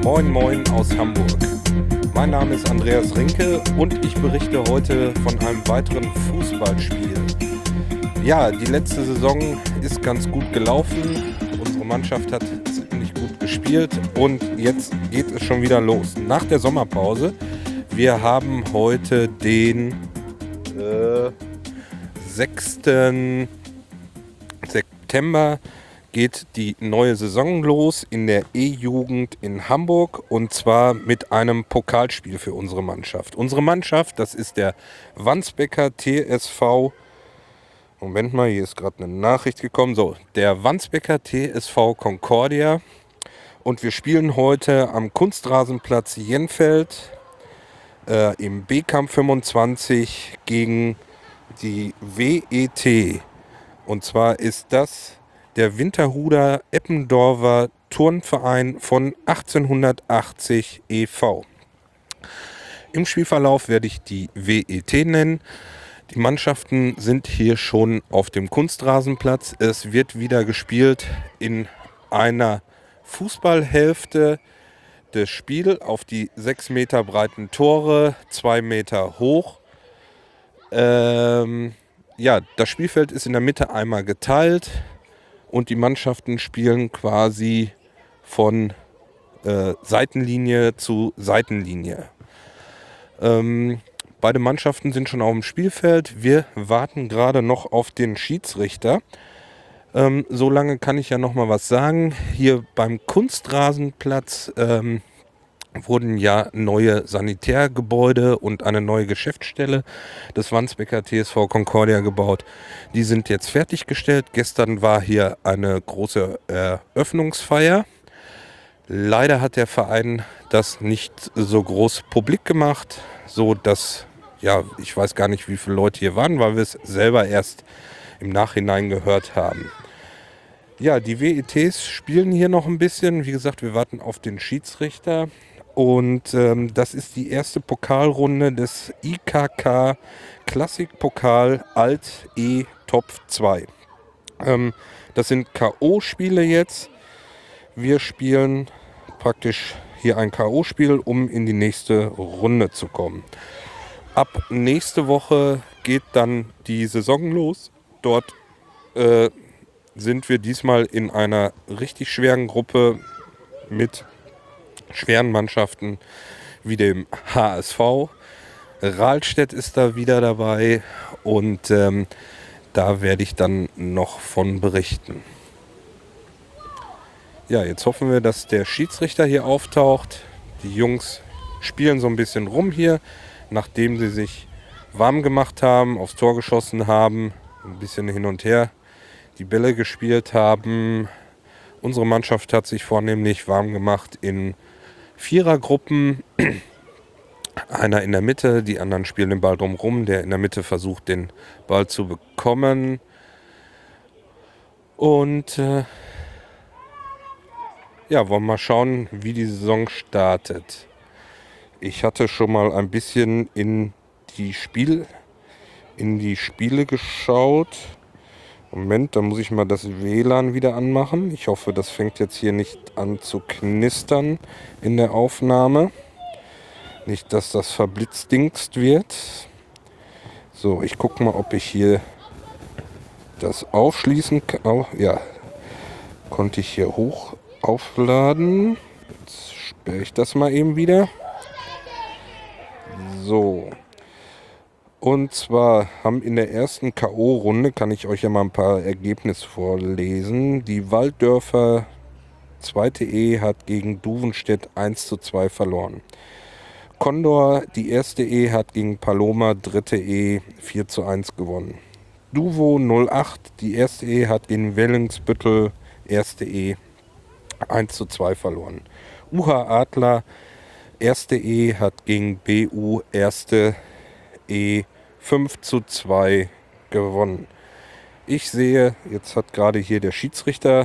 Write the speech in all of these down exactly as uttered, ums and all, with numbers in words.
Moin Moin aus Hamburg. Mein Name ist Andreas Rinke und ich berichte heute von einem weiteren Fußballspiel. Ja, die letzte Saison ist ganz gut gelaufen. Unsere Mannschaft hat ziemlich gut gespielt und jetzt geht es schon wieder los. Nach der Sommerpause. Wir haben heute den äh, sechsten September. Geht die neue Saison los in der E-Jugend in Hamburg und zwar mit einem Pokalspiel für unsere Mannschaft. Unsere Mannschaft, das ist der Wandsbeker T S V. Moment mal, hier ist gerade eine Nachricht gekommen. So, der Wandsbeker T S V Concordia und wir spielen heute am Kunstrasenplatz Jenfeld äh, im B-Kampf fünfundzwanzig gegen die W E T. Und zwar ist das der Winterhuder Eppendorfer Turnverein von achtzehnhundertachtzig e V. Im Spielverlauf werde ich die W E T nennen. Die Mannschaften sind hier schon auf dem Kunstrasenplatz. Es wird wieder gespielt in einer Fußballhälfte. Das Spiel auf die sechs Meter breiten Tore, zwei Meter hoch. Ähm, ja, das Spielfeld ist in der Mitte einmal geteilt. Und die Mannschaften spielen quasi von äh, Seitenlinie zu Seitenlinie. Ähm, beide Mannschaften sind schon auf dem Spielfeld. Wir warten gerade noch auf den Schiedsrichter. Ähm, so lange kann ich ja noch mal was sagen. Hier beim Kunstrasenplatz ähm, wurden ja neue Sanitärgebäude und eine neue Geschäftsstelle des Wandsbeker T S V Concordia gebaut. Die sind jetzt fertiggestellt. Gestern war hier eine große Eröffnungsfeier. Leider hat der Verein das nicht so groß publik gemacht, so dass, ja, ich weiß gar nicht, wie viele Leute hier waren, weil wir es selber erst im Nachhinein gehört haben. Ja, die W E Ts spielen hier noch ein bisschen. Wie gesagt, wir warten auf den Schiedsrichter. Und ähm, das ist die erste Pokalrunde des I K K Klassikpokal Alt E Top zwei. Ähm, das sind K O-Spiele jetzt. Wir spielen praktisch hier ein K O-Spiel, um in die nächste Runde zu kommen. Ab nächste Woche geht dann die Saison los. Dort äh, sind wir diesmal in einer richtig schweren Gruppe mit schweren Mannschaften wie dem H S V. Rahlstedt ist da wieder dabei und ähm, da werde ich dann noch von berichten. Ja, jetzt hoffen wir, dass der Schiedsrichter hier auftaucht. Die Jungs spielen so ein bisschen rum hier, nachdem sie sich warm gemacht haben, aufs Tor geschossen haben, ein bisschen hin und her die Bälle gespielt haben. Unsere Mannschaft hat sich vornehmlich warm gemacht in Vierergruppen, einer in der Mitte, die anderen spielen den Ball drumherum, der in der Mitte versucht, den Ball zu bekommen. Und äh, ja, wollen wir mal schauen, wie die Saison startet. Ich hatte schon mal ein bisschen in die Spiel, in die Spiele geschaut. Moment, da muss ich mal das W L A N wieder anmachen. Ich hoffe, das fängt jetzt hier nicht an zu knistern in der Aufnahme. Nicht, dass das verblitzdingst wird. So, ich gucke mal, ob ich hier das aufschließen kann. Oh, ja, konnte ich hier hoch aufladen. Jetzt sperre ich das mal eben wieder. So. Und zwar haben in der ersten K O-Runde, kann ich euch ja mal ein paar Ergebnisse vorlesen. Die Walddörfer zweite E hat gegen Duvenstedt eins zu zwei verloren. Condor, die erste E, hat gegen Paloma dritte E vier zu eins gewonnen. Duvo null acht, die erste E, hat gegen Wellingsbüttel erste E eins zu zwei verloren. U H Adler, erste E, hat gegen B U erste E fünf zu zwei gewonnen. Ich sehe, jetzt hat gerade hier der Schiedsrichter,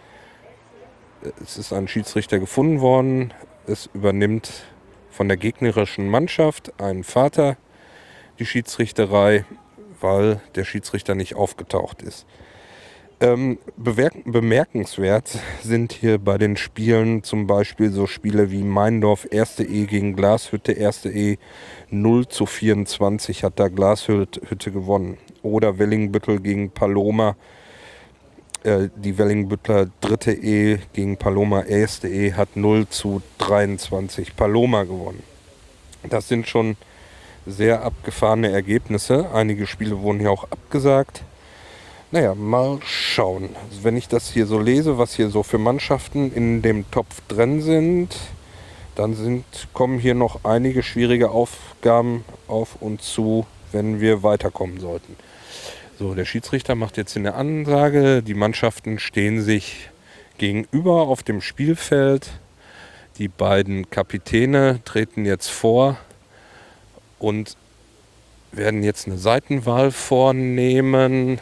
es ist ein Schiedsrichter gefunden worden, es übernimmt von der gegnerischen Mannschaft ein Vater die Schiedsrichterei, weil der Schiedsrichter nicht aufgetaucht ist. Ähm, bewerk- bemerkenswert sind hier bei den Spielen zum Beispiel so Spiele wie Meindorf erste E gegen Glashütte. erste E null zu vierundzwanzig hat da Glashütte gewonnen. Oder Wellingbüttel gegen Paloma. Äh, die Wellingbüttler dritte E gegen Paloma erste E hat null zu dreiundzwanzig Paloma gewonnen. Das sind schon sehr abgefahrene Ergebnisse. Einige Spiele wurden hier auch abgesagt. Naja, mal schauen. Also wenn ich das hier so lese, was hier so für Mannschaften in dem Topf drin sind, dann sind, kommen hier noch einige schwierige Aufgaben auf uns zu, wenn wir weiterkommen sollten. So, der Schiedsrichter macht jetzt eine Ansage. Die Mannschaften stehen sich gegenüber auf dem Spielfeld. Die beiden Kapitäne treten jetzt vor und werden jetzt eine Seitenwahl vornehmen.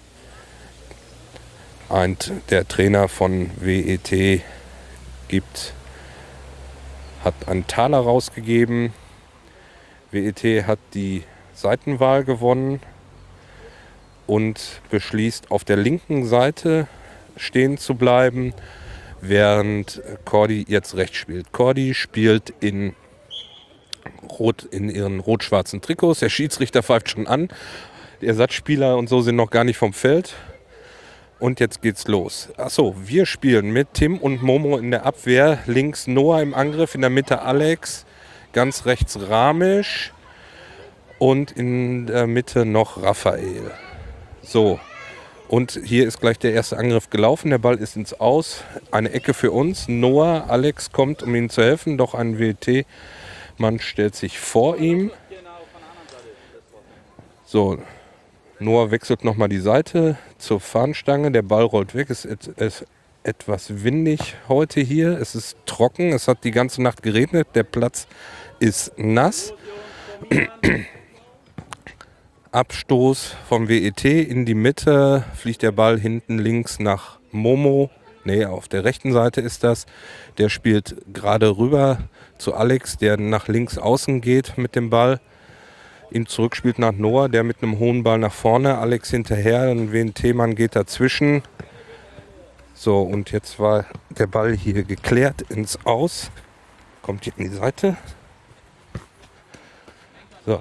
Ein, der Trainer von W E T gibt, hat einen Taler rausgegeben. W E T hat die Seitenwahl gewonnen und beschließt, auf der linken Seite stehen zu bleiben, während Cordy jetzt rechts spielt. Cordy spielt in, Rot, in ihren rot-schwarzen Trikots. Der Schiedsrichter pfeift schon an. Die Ersatzspieler und so sind noch gar nicht vom Feld. Und jetzt geht's los. Achso, wir spielen mit Tim und Momo in der Abwehr. Links Noah im Angriff, in der Mitte Alex, ganz rechts Ramesh und in der Mitte noch Raphael. So, und hier ist gleich der erste Angriff gelaufen. Der Ball ist ins Aus. Eine Ecke für uns. Noah, Alex kommt, um ihm zu helfen. Doch ein W E T-Mann stellt sich vor ihm. So, Noah wechselt nochmal die Seite zur Fahnenstange. Der Ball rollt weg. Es ist etwas windig heute hier. Es ist trocken. Es hat die ganze Nacht geregnet. Der Platz ist nass. Abstoß vom W E T in die Mitte. Fliegt der Ball hinten links nach Momo. Ne, auf der rechten Seite ist das. Der spielt gerade rüber zu Alex, der nach links außen geht mit dem Ball. Ihm zurückspielt nach Noah, der mit einem hohen Ball nach vorne. Alex hinterher, ein W E T-Mann geht dazwischen. So, und jetzt war der Ball hier geklärt ins Aus. Kommt hier in die Seite. So.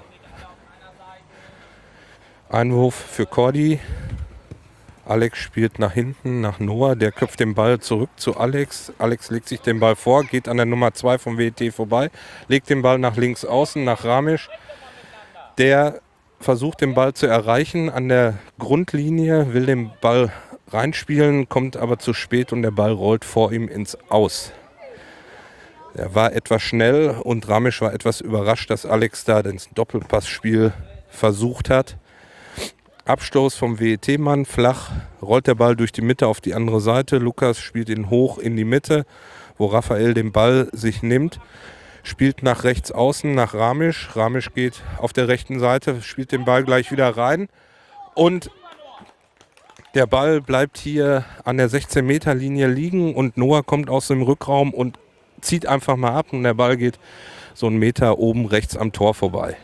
Einwurf für Cordy. Alex spielt nach hinten, nach Noah. Der köpft den Ball zurück zu Alex. Alex legt sich den Ball vor, geht an der Nummer zwei vom W E T vorbei. Legt den Ball nach links außen, nach Ramesh. Der versucht den Ball zu erreichen an der Grundlinie, will den Ball reinspielen, kommt aber zu spät und der Ball rollt vor ihm ins Aus. Er war etwas schnell und Ramesh war etwas überrascht, dass Alex da das Doppelpassspiel versucht hat. Abstoß vom W E T-Mann, flach, rollt der Ball durch die Mitte auf die andere Seite. Lukas spielt ihn hoch in die Mitte, wo Raphael den Ball sich nimmt. Spielt nach rechts außen, nach Ramesh. Ramesh geht auf der rechten Seite, spielt den Ball gleich wieder rein. Und der Ball bleibt hier an der sechzehn Meter Linie liegen und Noah kommt aus dem Rückraum und zieht einfach mal ab und der Ball geht so einen Meter oben rechts am Tor vorbei.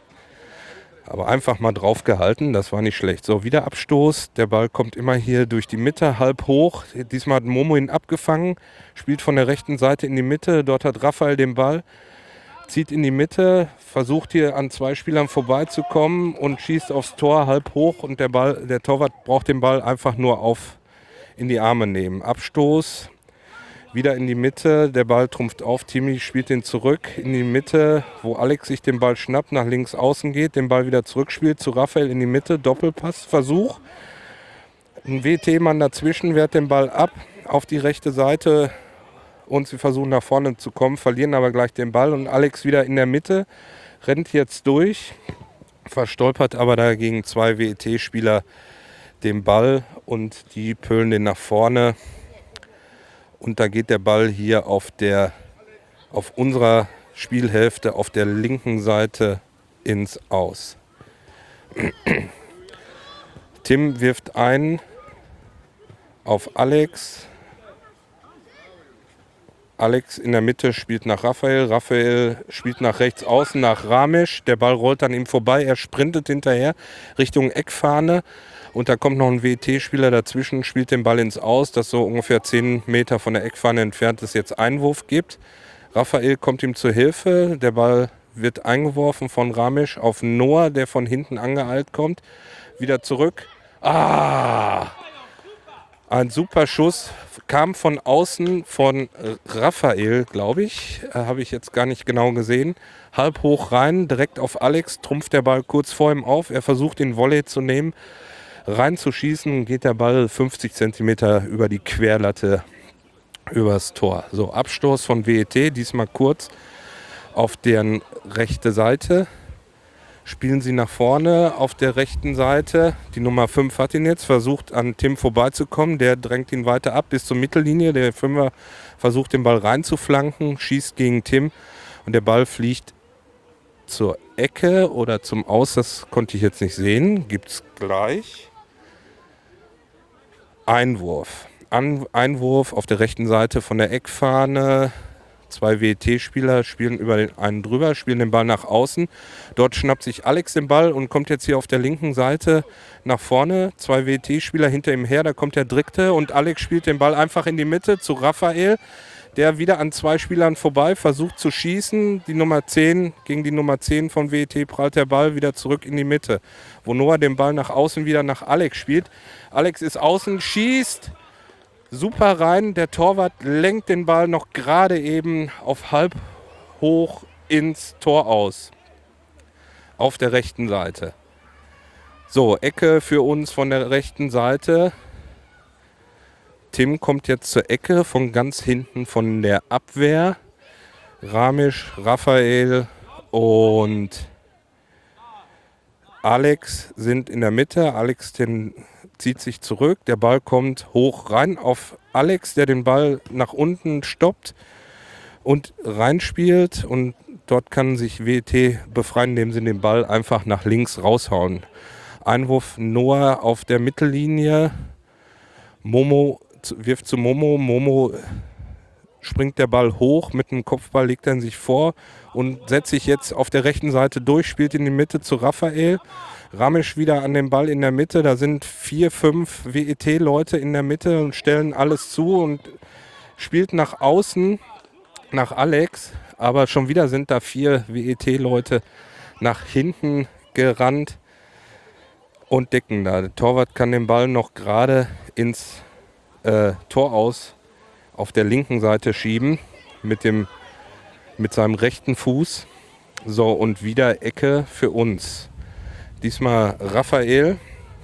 Aber einfach mal drauf gehalten, das war nicht schlecht. So, wieder Abstoß. Der Ball kommt immer hier durch die Mitte, halb hoch. Diesmal hat Momo ihn abgefangen, spielt von der rechten Seite in die Mitte. Dort hat Raphael den Ball, zieht in die Mitte, versucht hier an zwei Spielern vorbeizukommen und schießt aufs Tor halb hoch. Und der Ball, der Torwart braucht den Ball einfach nur auf in die Arme nehmen. Abstoß. Wieder in die Mitte, der Ball trumpft auf, Timmy spielt den zurück in die Mitte, wo Alex sich den Ball schnappt, nach links außen geht, den Ball wieder zurückspielt zu Raphael in die Mitte, Doppelpassversuch. Ein W T-Mann dazwischen wehrt den Ball ab auf die rechte Seite und sie versuchen nach vorne zu kommen, verlieren aber gleich den Ball und Alex wieder in der Mitte, rennt jetzt durch, verstolpert aber dagegen zwei W T-Spieler den Ball und die pölen den nach vorne. Und da geht der Ball hier auf, der, auf unserer Spielhälfte auf der linken Seite ins Aus. Tim wirft ein auf Alex. Alex in der Mitte spielt nach Raphael. Raphael spielt nach rechts außen nach Ramesh. Der Ball rollt an ihm vorbei. Er sprintet hinterher Richtung Eckfahne. Und da kommt noch ein W E T-Spieler dazwischen, spielt den Ball ins Aus, das so ungefähr zehn Meter von der Eckfahne entfernt es jetzt Einwurf gibt. Raphael kommt ihm zur Hilfe, der Ball wird eingeworfen von Ramesh auf Noah, der von hinten angeeilt kommt. Wieder zurück. Ah! Ein super Schuss, kam von außen von Raphael, glaube ich, äh, habe ich jetzt gar nicht genau gesehen. Halb hoch rein, direkt auf Alex, trumpft der Ball kurz vor ihm auf. Er versucht den Volley zu nehmen, reinzuschießen, geht der Ball fünfzig Zentimeter über die Querlatte übers Tor. So, Abstoß von W E T, diesmal kurz auf deren rechte Seite. Spielen sie nach vorne auf der rechten Seite. Die Nummer fünf hat ihn jetzt, versucht an Tim vorbeizukommen. Der drängt ihn weiter ab bis zur Mittellinie. Der Fünfer versucht den Ball reinzuflanken, schießt gegen Tim und der Ball fliegt zur Ecke oder zum Aus. Das konnte ich jetzt nicht sehen. Gibt's gleich. Einwurf. An, Einwurf auf der rechten Seite von der Eckfahne. Zwei W E T-Spieler spielen über den einen drüber, spielen den Ball nach außen. Dort schnappt sich Alex den Ball und kommt jetzt hier auf der linken Seite nach vorne. Zwei W E T-Spieler hinter ihm her, da kommt der dritte und Alex spielt den Ball einfach in die Mitte zu Raphael, der wieder an zwei Spielern vorbei versucht zu schießen. Die Nummer zehn, gegen die Nummer zehn von W E T prallt der Ball wieder zurück in die Mitte, wo Noah den Ball nach außen wieder nach Alex spielt. Alex ist außen, schießt super rein, der Torwart lenkt den Ball noch gerade eben auf halb hoch ins Tor aus. Auf der rechten Seite. So, Ecke für uns von der rechten Seite. Tim kommt jetzt zur Ecke von ganz hinten von der Abwehr. Ramesh, Raphael und Alex sind in der Mitte. Alex den zieht sich zurück, der Ball kommt hoch rein auf Alex, der den Ball nach unten stoppt und reinspielt und dort kann sich W E T befreien, indem sie den Ball einfach nach links raushauen. Einwurf Noah auf der Mittellinie, Momo wirft zu Momo, Momo springt der Ball hoch, mit dem Kopfball legt er sich vor und setzt sich jetzt auf der rechten Seite durch, spielt in die Mitte zu Raphael. Ramesh wieder an dem Ball in der Mitte, da sind vier, fünf W E T-Leute in der Mitte und stellen alles zu und spielt nach außen, nach Alex, aber schon wieder sind da vier W E T-Leute nach hinten gerannt und decken da. Der Torwart kann den Ball noch gerade ins äh, Tor aus auf der linken Seite schieben mit, dem, mit seinem rechten Fuß. So, und wieder Ecke für uns. Diesmal Raphael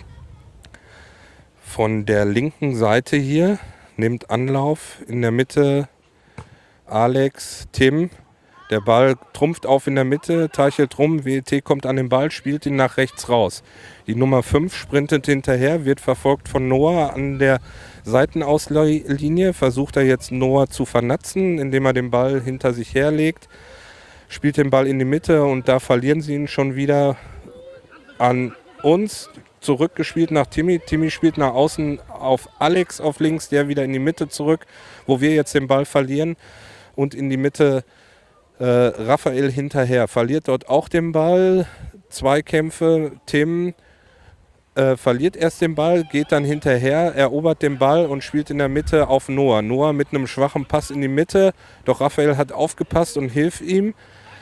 von der linken Seite hier, nimmt Anlauf, in der Mitte Alex, Tim, der Ball trumpft auf in der Mitte, teichelt rum, W E T kommt an den Ball, spielt ihn nach rechts raus. Die Nummer fünf sprintet hinterher, wird verfolgt von Noah an der Seitenauslinie, versucht er jetzt Noah zu vernatzen, indem er den Ball hinter sich herlegt, spielt den Ball in die Mitte und da verlieren sie ihn schon wieder an uns, zurückgespielt nach Timmy. Timmy spielt nach außen auf Alex auf links, der wieder in die Mitte zurück, wo wir jetzt den Ball verlieren. Und in die Mitte äh, Raphael hinterher. Verliert dort auch den Ball. Zweikämpfe. Tim äh, verliert erst den Ball, geht dann hinterher, erobert den Ball und spielt in der Mitte auf Noah. Noah mit einem schwachen Pass in die Mitte. Doch Raphael hat aufgepasst und hilft ihm.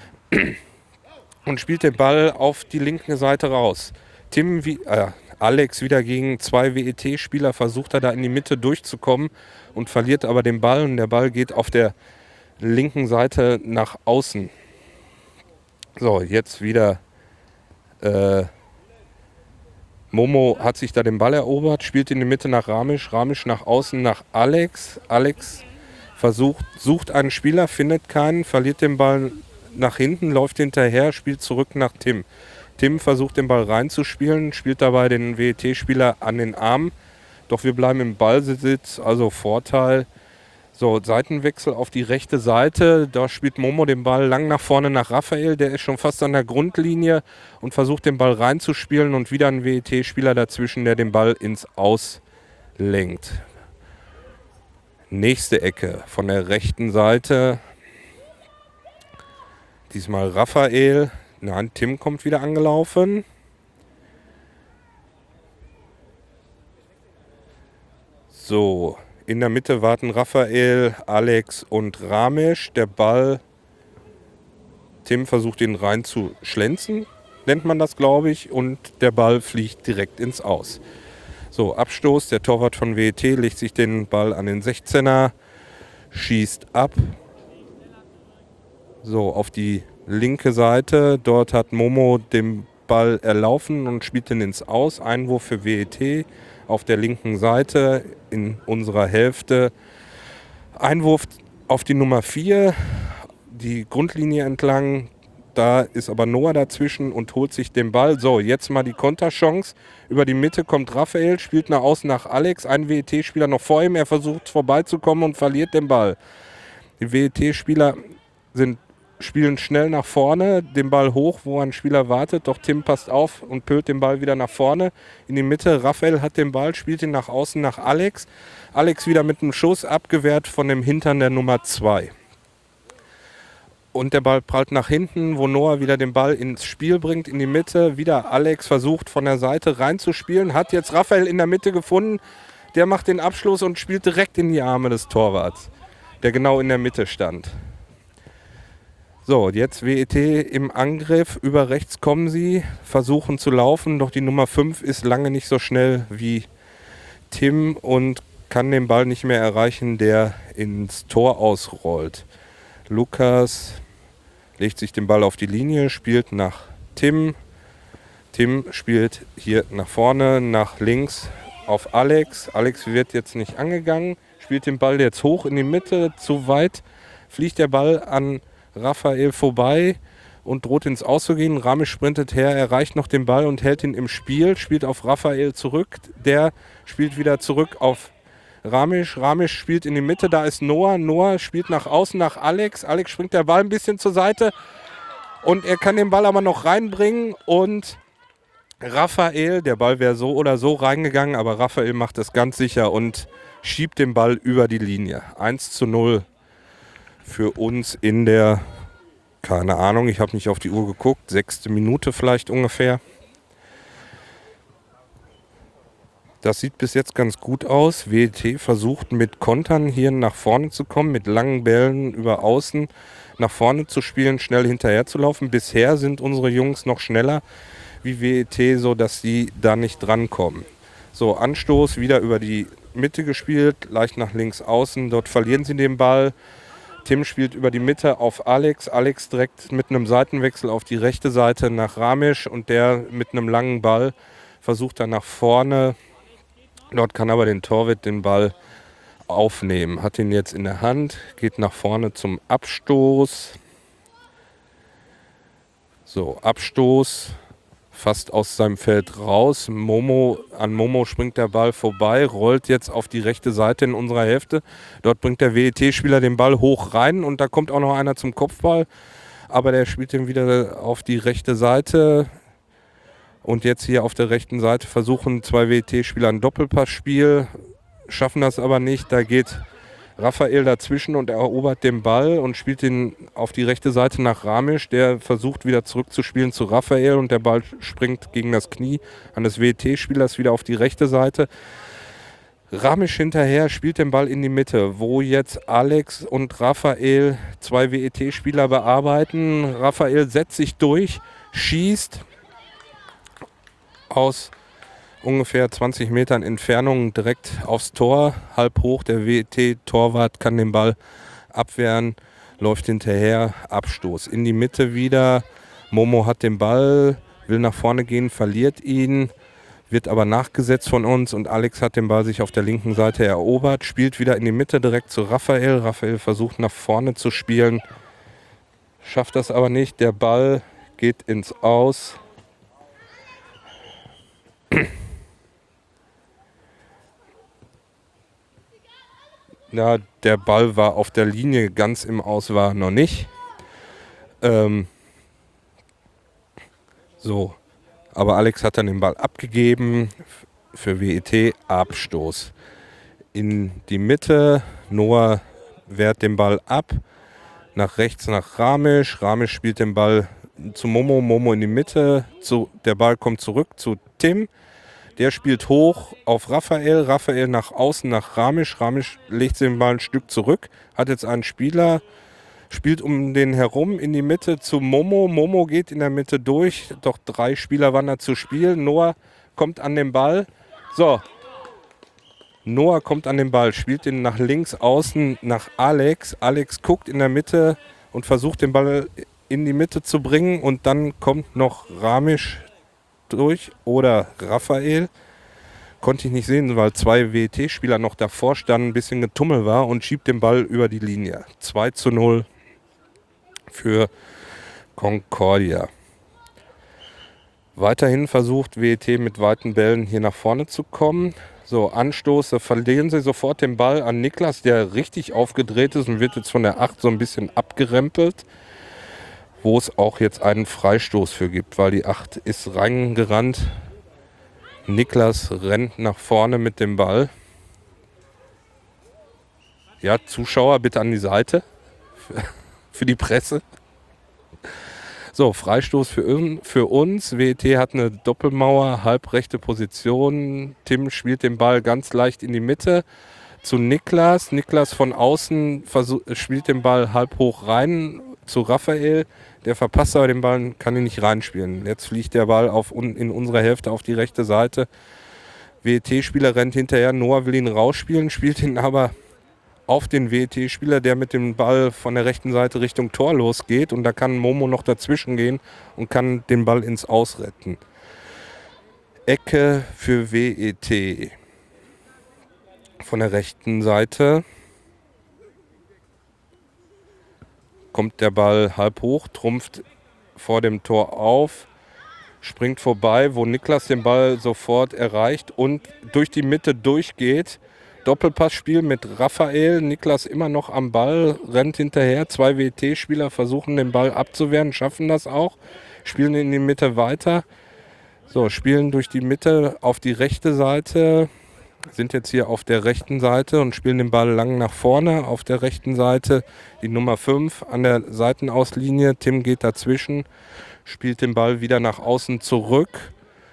Und spielt den Ball auf die linke Seite raus. Tim, wie, äh, Alex wieder gegen zwei W E T-Spieler, versucht er da in die Mitte durchzukommen und verliert aber den Ball. Und der Ball geht auf der linken Seite nach außen. So, jetzt wieder äh, Momo hat sich da den Ball erobert, spielt in die Mitte nach Ramesh, Ramesh nach außen nach Alex. Alex versucht, sucht einen Spieler, findet keinen, verliert den Ball nach hinten, läuft hinterher, spielt zurück nach Tim. Tim versucht den Ball reinzuspielen, spielt dabei den W E T-Spieler an den Arm. Doch wir bleiben im Ballbesitz, also Vorteil. So, Seitenwechsel auf die rechte Seite. Da spielt Momo den Ball lang nach vorne nach Raphael. Der ist schon fast an der Grundlinie und versucht den Ball reinzuspielen. Und wieder ein W E T-Spieler dazwischen, der den Ball ins Aus lenkt. Nächste Ecke von der rechten Seite. Diesmal Raphael. Nein, Tim kommt wieder angelaufen. So, in der Mitte warten Raphael, Alex und Ramesh. Der Ball, Tim versucht ihn rein zu schlänzen, nennt man das, glaube ich. Und der Ball fliegt direkt ins Aus. So, Abstoß. Der Torwart von W E T legt sich den Ball an den sechzehner, schießt ab. So, auf die linke Seite. Dort hat Momo den Ball erlaufen und spielt ihn ins Aus. Einwurf für W E T auf der linken Seite in unserer Hälfte. Einwurf auf die Nummer vier, die Grundlinie entlang. Da ist aber Noah dazwischen und holt sich den Ball. So, jetzt mal die Konterchance. Über die Mitte kommt Raphael, spielt nach außen nach Alex. Ein W E T-Spieler noch vor ihm. Er versucht vorbeizukommen und verliert den Ball. Die W E T-Spieler sind spielen schnell nach vorne, den Ball hoch, wo ein Spieler wartet. Doch Tim passt auf und pölt den Ball wieder nach vorne. In die Mitte, Raphael hat den Ball, spielt ihn nach außen nach Alex. Alex wieder mit einem Schuss, abgewehrt von dem Hintern der Nummer zwei. Und der Ball prallt nach hinten, wo Noah wieder den Ball ins Spiel bringt, in die Mitte. Wieder Alex versucht von der Seite reinzuspielen, hat jetzt Raphael in der Mitte gefunden. Der macht den Abschluss und spielt direkt in die Arme des Torwarts, der genau in der Mitte stand. So, jetzt W E T im Angriff. Über rechts kommen sie, versuchen zu laufen. Doch die Nummer fünf ist lange nicht so schnell wie Tim und kann den Ball nicht mehr erreichen, der ins Tor ausrollt. Lukas legt sich den Ball auf die Linie, spielt nach Tim. Tim spielt hier nach vorne, nach links auf Alex. Alex wird jetzt nicht angegangen, spielt den Ball jetzt hoch in die Mitte. Zu weit fliegt der Ball an Raphael vorbei und droht ins Aus zu gehen. Ramesh sprintet her, erreicht noch den Ball und hält ihn im Spiel, spielt auf Raphael zurück. Der spielt wieder zurück auf Ramesh. Ramesh spielt in die Mitte, da ist Noah. Noah spielt nach außen nach Alex. Alex springt der Ball ein bisschen zur Seite und er kann den Ball aber noch reinbringen. Und Raphael, der Ball wäre so oder so reingegangen, aber Raphael macht das ganz sicher und schiebt den Ball über die Linie. eins zu null. Für uns in der, keine Ahnung, ich habe nicht auf die Uhr geguckt, sechste Minute vielleicht ungefähr. Das sieht bis jetzt ganz gut aus. W E T versucht mit Kontern hier nach vorne zu kommen, mit langen Bällen über Außen nach vorne zu spielen, schnell hinterher zu laufen. Bisher sind unsere Jungs noch schneller wie W E T, sodass sie da nicht drankommen. So, Anstoß, wieder über die Mitte gespielt, leicht nach links außen, dort verlieren sie den Ball. Tim spielt über die Mitte auf Alex. Alex direkt mit einem Seitenwechsel auf die rechte Seite nach Ramesh und der mit einem langen Ball versucht dann nach vorne. Dort kann aber den Torwart den Ball aufnehmen. Hat ihn jetzt in der Hand, geht nach vorne zum Abstoß. So, Abstoß. Fast aus seinem Feld raus. Momo, an Momo springt der Ball vorbei, rollt jetzt auf die rechte Seite in unserer Hälfte. Dort bringt der W E T-Spieler den Ball hoch rein und da kommt auch noch einer zum Kopfball. Aber der spielt ihn wieder auf die rechte Seite. Und jetzt hier auf der rechten Seite versuchen zwei W E T-Spieler ein Doppelpassspiel, schaffen das aber nicht. Da geht Raphael dazwischen und erobert den Ball und spielt ihn auf die rechte Seite nach Ramesh. Der versucht wieder zurückzuspielen zu Raphael und der Ball springt gegen das Knie eines W E T-Spielers wieder auf die rechte Seite. Ramesh hinterher spielt den Ball in die Mitte, wo jetzt Alex und Raphael zwei W E T-Spieler bearbeiten. Raphael setzt sich durch, schießt aus ungefähr zwanzig Metern Entfernung direkt aufs Tor, halb hoch. Der W E T-Torwart kann den Ball abwehren, läuft hinterher, Abstoß. In die Mitte wieder, Momo hat den Ball, will nach vorne gehen, verliert ihn, wird aber nachgesetzt von uns und Alex hat den Ball sich auf der linken Seite erobert, spielt wieder in die Mitte direkt zu Raphael. Raphael versucht nach vorne zu spielen, schafft das aber nicht. Der Ball geht ins Aus. Ja, der Ball war auf der Linie, ganz im Aus war noch nicht. Ähm, so, aber Alex hat dann den Ball abgegeben für W E T, Abstoß. In die Mitte, Noah wehrt den Ball ab, nach rechts nach Ramesh. Ramesh spielt den Ball zu Momo, Momo in die Mitte, zu, der Ball kommt zurück zu Tim. Der spielt hoch auf Raphael, Raphael nach außen nach Ramesh, Ramesh legt den Ball ein Stück zurück, hat jetzt einen Spieler, spielt um den herum in die Mitte zu Momo, Momo geht in der Mitte durch, doch drei Spieler waren da zu spielen, Noah kommt an den Ball, so, Noah kommt an den Ball, spielt den nach links außen nach Alex, Alex guckt in der Mitte und versucht den Ball in die Mitte zu bringen und dann kommt noch Ramesh durch oder Raphael. Konnte ich nicht sehen, weil zwei W E T-Spieler noch davor standen, ein bisschen Getummel war und schiebt den Ball über die Linie. zwei zu null für Concordia. Weiterhin versucht W E T mit weiten Bällen hier nach vorne zu kommen. So, Anstoße, verlieren sie sofort den Ball an Niklas, der richtig aufgedreht ist und wird jetzt von der acht so ein bisschen abgerempelt, wo es auch jetzt einen Freistoß für gibt, weil die acht ist reingerannt. Niklas rennt nach vorne mit dem Ball. Ja, Zuschauer bitte an die Seite für die Presse. So, Freistoß für, für uns. W E T hat eine Doppelmauer, halbrechte Position. Tim spielt den Ball ganz leicht in die Mitte zu Niklas. Niklas von außen versuch, spielt den Ball halb hoch rein zu Raphael. Der verpasst aber den Ball, kann ihn nicht reinspielen. Jetzt fliegt der Ball auf, in unserer Hälfte auf die rechte Seite. W E T-Spieler rennt hinterher. Noah will ihn rausspielen, spielt ihn aber auf den W E T-Spieler, der mit dem Ball von der rechten Seite Richtung Tor losgeht. Und da kann Momo noch dazwischen gehen und kann den Ball ins Aus retten. Ecke für W E T. Von der rechten Seite kommt der Ball halb hoch, trumpft vor dem Tor auf, springt vorbei, wo Niklas den Ball sofort erreicht und durch die Mitte durchgeht. Doppelpassspiel mit Raphael, Niklas immer noch am Ball, rennt hinterher. Zwei W E T-Spieler versuchen den Ball abzuwehren, schaffen das auch, spielen in die Mitte weiter. So, spielen durch die Mitte auf die rechte Seite, sind jetzt hier auf der rechten Seite und spielen den Ball lang nach vorne. Auf der rechten Seite die Nummer fünf an der Seitenauslinie. Tim geht dazwischen, spielt den Ball wieder nach außen zurück,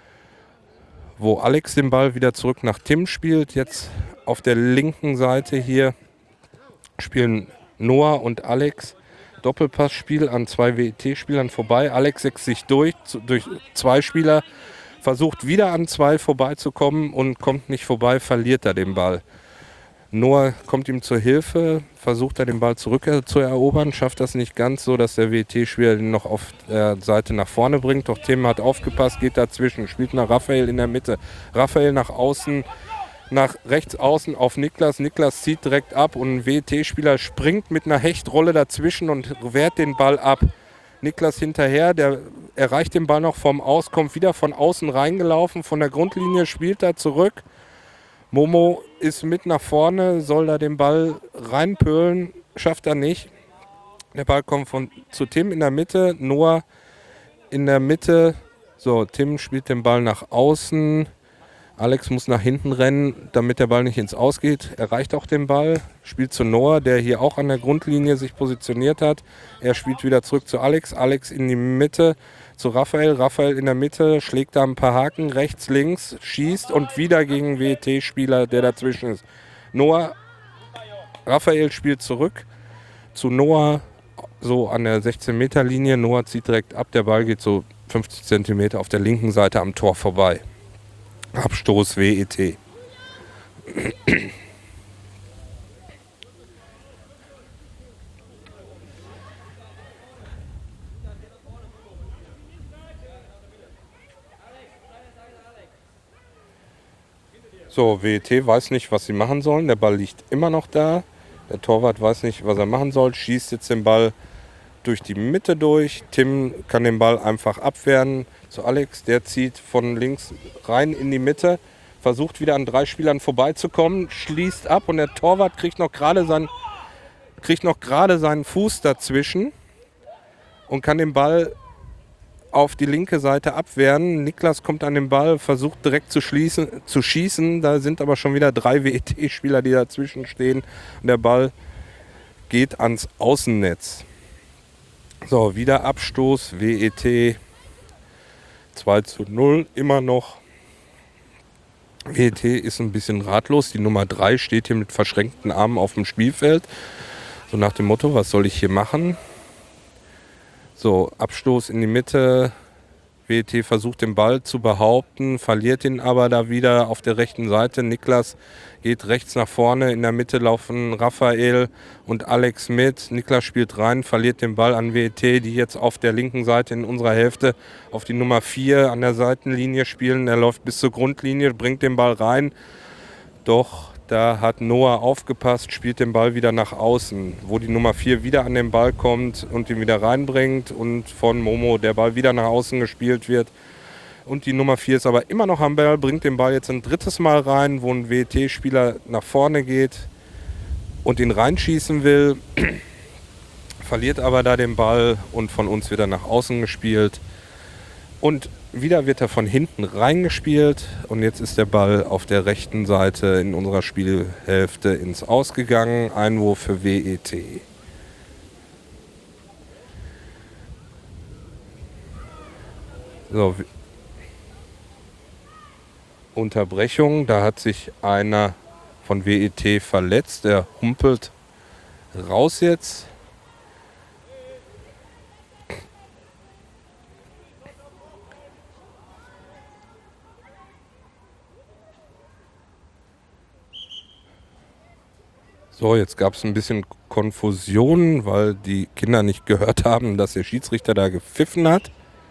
wo Alex den Ball wieder zurück nach Tim spielt. Jetzt auf der linken Seite hier spielen Noah und Alex Doppelpassspiel an zwei W E T-Spielern vorbei. Alex setzt sich durch, durch zwei Spieler, versucht wieder an zwei vorbeizukommen und kommt nicht vorbei, verliert er den Ball. Noah kommt ihm zur Hilfe, versucht er den Ball zurück zu erobern, schafft das nicht ganz so, dass der W E T-Spieler den noch auf der Seite nach vorne bringt. Doch Tim hat aufgepasst, geht dazwischen, spielt nach Raphael in der Mitte. Raphael nach außen, nach rechts außen auf Niklas. Niklas zieht direkt ab und ein W E T-Spieler springt mit einer Hechtrolle dazwischen und wehrt den Ball ab. Niklas hinterher, der erreicht den Ball noch vom Aus, kommt wieder von außen reingelaufen, von der Grundlinie spielt er zurück. Momo ist mit nach vorne, soll da den Ball reinpölen, schafft er nicht. Der Ball kommt von, zu Tim in der Mitte, Noah in der Mitte. So, Tim spielt den Ball nach außen. Alex muss nach hinten rennen, damit der Ball nicht ins Aus geht. Erreicht auch den Ball, spielt zu Noah, der hier auch an der Grundlinie sich positioniert hat. Er spielt wieder zurück zu Alex. Alex in die Mitte zu Raphael. Raphael in der Mitte, schlägt da ein paar Haken, rechts, links, schießt und wieder gegen W E T-Spieler, der dazwischen ist. Noah, Raphael spielt zurück zu Noah, so an der sechzehn-Meter-Linie. Noah zieht direkt ab, der Ball geht so fünfzig Zentimeter auf der linken Seite am Tor vorbei. Abstoß W E T. So, W E T weiß nicht, was sie machen sollen. Der Ball liegt immer noch da. Der Torwart weiß nicht, was er machen soll. Schießt jetzt den Ball durch die Mitte durch. Tim kann den Ball einfach abwehren zu Alex. Der zieht von links rein in die Mitte. Versucht wieder an drei Spielern vorbeizukommen. Schließt ab und der Torwart kriegt noch gerade sein, kriegt noch gerade seinen Fuß dazwischen und kann den Ball auf die linke Seite abwehren. Niklas kommt an den Ball, versucht direkt zu, schließen, zu schießen. Da sind aber schon wieder drei W E T-Spieler, die dazwischen stehen. Und der Ball geht ans Außennetz. So, wieder Abstoß, W E T zwei zu null, immer noch. W E T ist ein bisschen ratlos. Die Nummer drei steht hier mit verschränkten Armen auf dem Spielfeld. So nach dem Motto, was soll ich hier machen? So, Abstoß in die Mitte. W E T versucht den Ball zu behaupten, verliert ihn aber da wieder auf der rechten Seite. Niklas geht rechts nach vorne, in der Mitte laufen Raphael und Alex mit. Niklas spielt rein, verliert den Ball an W E T, die jetzt auf der linken Seite in unserer Hälfte auf die Nummer vier an der Seitenlinie spielen. Er läuft bis zur Grundlinie, bringt den Ball rein. Doch da hat Noah aufgepasst, spielt den Ball wieder nach außen, wo die Nummer vier wieder an den Ball kommt und ihn wieder reinbringt und von Momo der Ball wieder nach außen gespielt wird. Und die Nummer vier ist aber immer noch am Ball, bringt den Ball jetzt ein drittes Mal rein, wo ein W E T-Spieler nach vorne geht und ihn reinschießen will, verliert aber da den Ball und von uns wird er nach außen gespielt. Und wieder wird er von hinten reingespielt und jetzt ist der Ball auf der rechten Seite in unserer Spielhälfte ins Aus gegangen. Einwurf für W E T. So, Unterbrechung, da hat sich einer von W E T verletzt, der humpelt raus jetzt. So, jetzt gab es ein bisschen Konfusion, weil die Kinder nicht gehört haben, dass der Schiedsrichter da gepfiffen hat.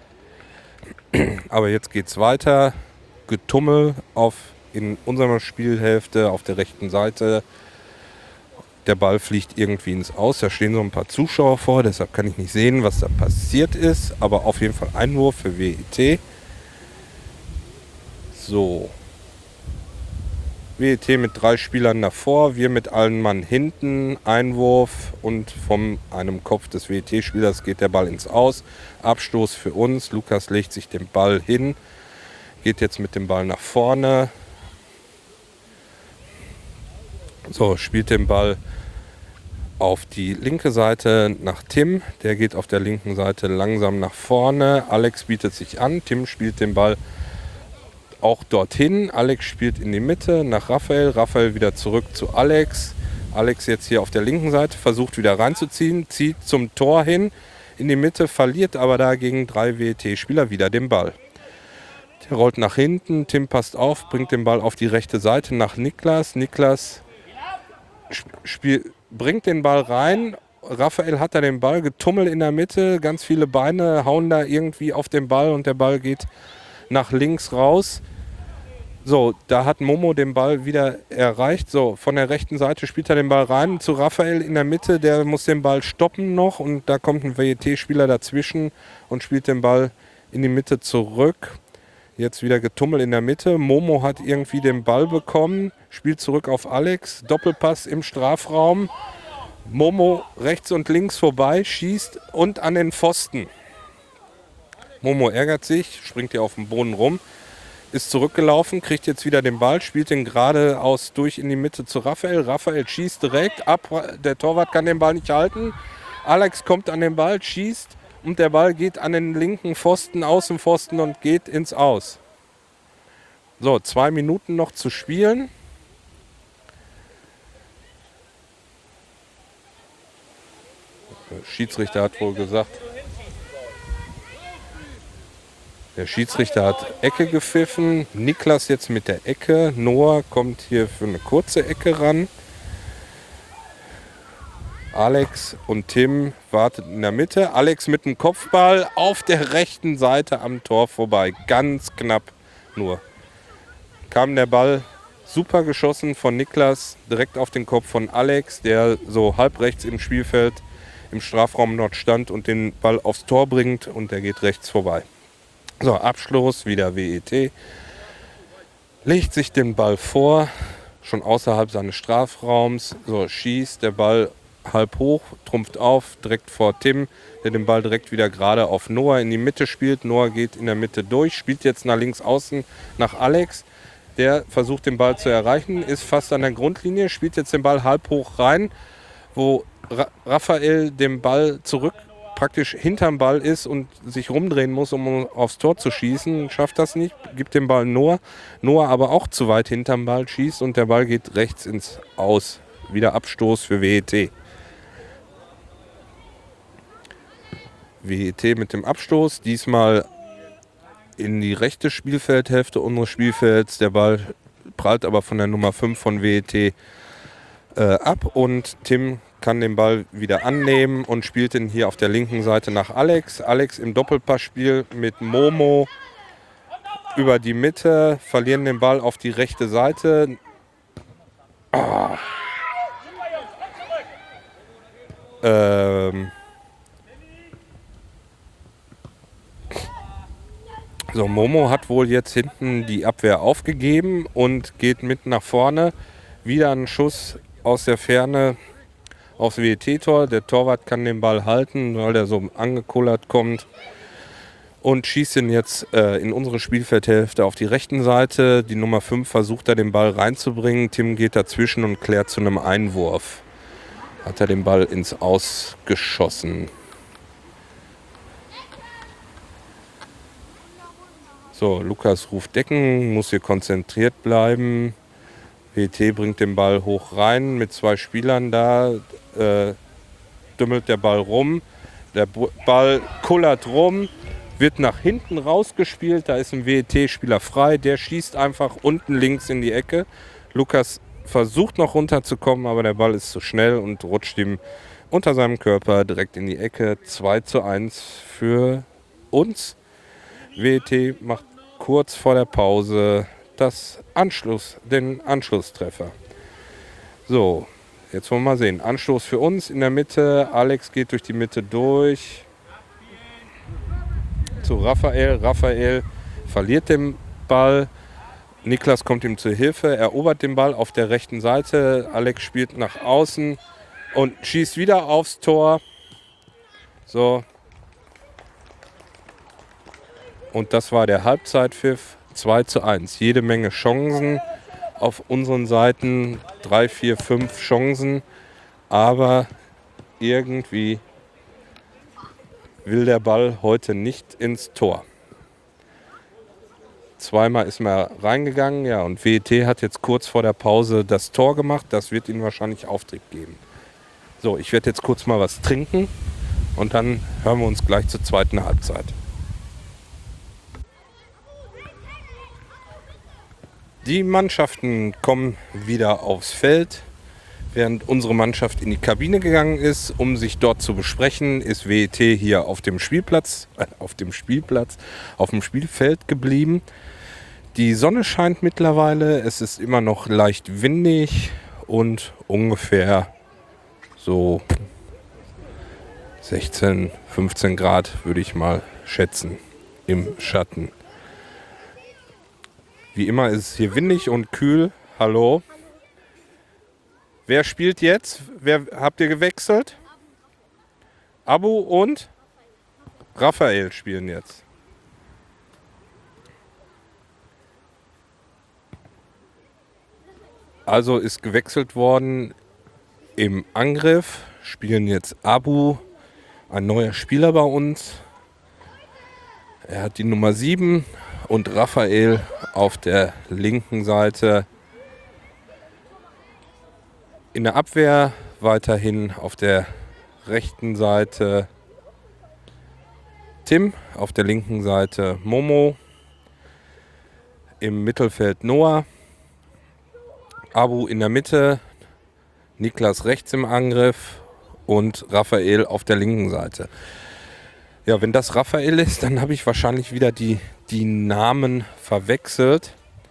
Aber jetzt geht's weiter. Getummel auf in unserer Spielhälfte auf der rechten Seite. Der Ball fliegt irgendwie ins Aus. Da stehen so ein paar Zuschauer vor, deshalb kann ich nicht sehen, was da passiert ist. Aber auf jeden Fall Einwurf für W E T. So. W E T mit drei Spielern davor, wir mit allen Mann hinten, Einwurf und von einem Kopf des W E T-Spielers geht der Ball ins Aus. Abstoß für uns, Lukas legt sich den Ball hin, geht jetzt mit dem Ball nach vorne. So, spielt den Ball auf die linke Seite nach Tim, der geht auf der linken Seite langsam nach vorne. Alex bietet sich an, Tim spielt den Ball auch dorthin. Alex spielt in die Mitte nach Raphael. Raphael wieder zurück zu Alex. Alex jetzt hier auf der linken Seite, versucht wieder reinzuziehen, zieht zum Tor hin in die Mitte, verliert aber da gegen drei W E T-Spieler wieder den Ball. Der rollt nach hinten, Tim passt auf, bringt den Ball auf die rechte Seite nach Niklas. Niklas spiel, bringt den Ball rein. Raphael hat da den Ball, getummelt in der Mitte, ganz viele Beine hauen da irgendwie auf den Ball und der Ball geht nach links raus. So, da hat Momo den Ball wieder erreicht. So, von der rechten Seite spielt er den Ball rein zu Raphael in der Mitte. Der muss den Ball stoppen noch und da kommt ein W E T-Spieler dazwischen und spielt den Ball in die Mitte zurück. Jetzt wieder Getummel in der Mitte. Momo hat irgendwie den Ball bekommen, spielt zurück auf Alex. Doppelpass im Strafraum. Momo rechts und links vorbei, schießt und an den Pfosten. Momo ärgert sich, springt hier auf den Boden rum, ist zurückgelaufen, kriegt jetzt wieder den Ball, spielt den geradeaus durch in die Mitte zu Raphael. Raphael schießt direkt ab, der Torwart kann den Ball nicht halten. Alex kommt an den Ball, schießt und der Ball geht an den linken Pfosten, Außenpfosten und geht ins Aus. So, zwei Minuten noch zu spielen. Der Schiedsrichter hat wohl gesagt, der Schiedsrichter hat Ecke gepfiffen. Niklas jetzt mit der Ecke. Noah kommt hier für eine kurze Ecke ran. Alex und Tim wartet in der Mitte. Alex mit dem Kopfball auf der rechten Seite am Tor vorbei. Ganz knapp nur. Kam der Ball super geschossen von Niklas direkt auf den Kopf von Alex, der so halb rechts im Spielfeld im Strafraum dort stand und den Ball aufs Tor bringt und der geht rechts vorbei. So, Abschluss, wieder W E T. Legt sich den Ball vor, schon außerhalb seines Strafraums. So, schießt der Ball halb hoch, trumpft auf, direkt vor Tim, der den Ball direkt wieder gerade auf Noah in die Mitte spielt. Noah geht in der Mitte durch, spielt jetzt nach links außen nach Alex. Der versucht den Ball zu erreichen, ist fast an der Grundlinie, spielt jetzt den Ball halb hoch rein, wo Ra- Raphael den Ball zurück praktisch hinterm Ball ist und sich rumdrehen muss, um aufs Tor zu schießen, schafft das nicht, gibt den Ball Noah. Noah aber auch zu weit hinterm Ball schießt und der Ball geht rechts ins Aus. Wieder Abstoß für W E T. W E T mit dem Abstoß, diesmal in die rechte Spielfeldhälfte unseres Spielfelds. Der Ball prallt aber von der Nummer fünf von W E T äh, ab und Tim kann den Ball wieder annehmen und spielt ihn hier auf der linken Seite nach Alex. Alex im Doppelpassspiel mit Momo über die Mitte, verlieren den Ball auf die rechte Seite. Oh. Ähm. So, Momo hat wohl jetzt hinten die Abwehr aufgegeben und geht mit nach vorne. Wieder ein Schuss aus der Ferne aufs W E T-Tor. Der Torwart kann den Ball halten, weil der so angekullert kommt. Und schießt ihn jetzt äh, in unsere Spielfeldhälfte auf die rechten Seite. Die Nummer fünf versucht da den Ball reinzubringen. Tim geht dazwischen und klärt zu einem Einwurf. Hat er den Ball ins Aus geschossen. So, Lukas ruft Decken, muss hier konzentriert bleiben. W E T bringt den Ball hoch rein mit zwei Spielern da. Äh, dümmelt der Ball rum. Der Ball kullert rum, wird nach hinten rausgespielt. Da ist ein W E T-Spieler frei. Der schießt einfach unten links in die Ecke. Lukas versucht noch runterzukommen, aber der Ball ist zu schnell und rutscht ihm unter seinem Körper direkt in die Ecke. zwei zu eins für uns. W E T macht kurz vor der Pause das Anschluss, den Anschlusstreffer. So, jetzt wollen wir mal sehen. Anstoß für uns in der Mitte. Alex geht durch die Mitte durch zu Raphael. Raphael verliert den Ball. Niklas kommt ihm zur Hilfe, erobert den Ball auf der rechten Seite. Alex spielt nach außen und schießt wieder aufs Tor. So. Und das war der Halbzeitpfiff. zwei zu eins. Jede Menge Chancen auf unseren Seiten. drei, vier, fünf Chancen. Aber irgendwie will der Ball heute nicht ins Tor. Zweimal ist man reingegangen. Ja, und W E T hat jetzt kurz vor der Pause das Tor gemacht. Das wird ihnen wahrscheinlich Auftrieb geben. So, ich werde jetzt kurz mal was trinken. Und dann hören wir uns gleich zur zweiten Halbzeit. Die Mannschaften kommen wieder aufs Feld. Während unsere Mannschaft in die Kabine gegangen ist, um sich dort zu besprechen, ist W E T hier auf dem Spielplatz, äh, auf dem Spielplatz, auf dem Spielfeld geblieben. Die Sonne scheint mittlerweile, es ist immer noch leicht windig und ungefähr so sechzehn, fünfzehn Grad würde ich mal schätzen im Schatten. Wie immer ist es hier windig und kühl. Hallo. Wer spielt jetzt? Wer habt ihr gewechselt? Abu und Raphael spielen jetzt. Also ist gewechselt worden im Angriff. Spielen jetzt Abu, ein neuer Spieler bei uns. Er hat die Nummer sieben und Raphael auf der linken Seite. In der Abwehr weiterhin auf der rechten Seite Tim, auf der linken Seite Momo, im Mittelfeld Noah, Abu in der Mitte, Niklas rechts im Angriff und Raphael auf der linken Seite. Ja, wenn das Raphael ist, dann habe ich wahrscheinlich wieder die, die Namen verwechselt.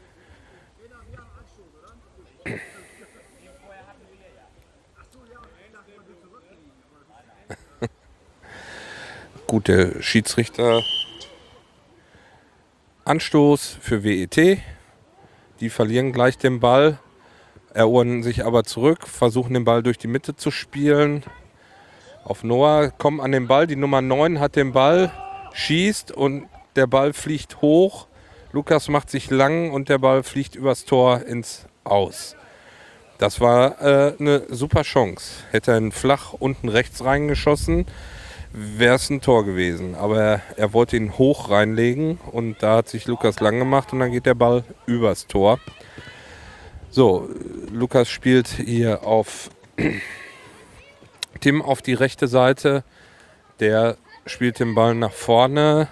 Gut, der Schiedsrichter. Anstoß für W E T. Die verlieren gleich den Ball, erobern sich aber zurück, versuchen den Ball durch die Mitte zu spielen. Auf Noah, kommen an den Ball. Die Nummer neun hat den Ball, schießt und der Ball fliegt hoch. Lukas macht sich lang und der Ball fliegt übers Tor ins Aus. Das war äh, eine super Chance. Hätte er ihn flach unten rechts reingeschossen, wäre es ein Tor gewesen. Aber er, er wollte ihn hoch reinlegen und da hat sich Lukas lang gemacht und dann geht der Ball übers Tor. So, Lukas spielt hier auf Tim auf die rechte Seite. Der spielt den Ball nach vorne.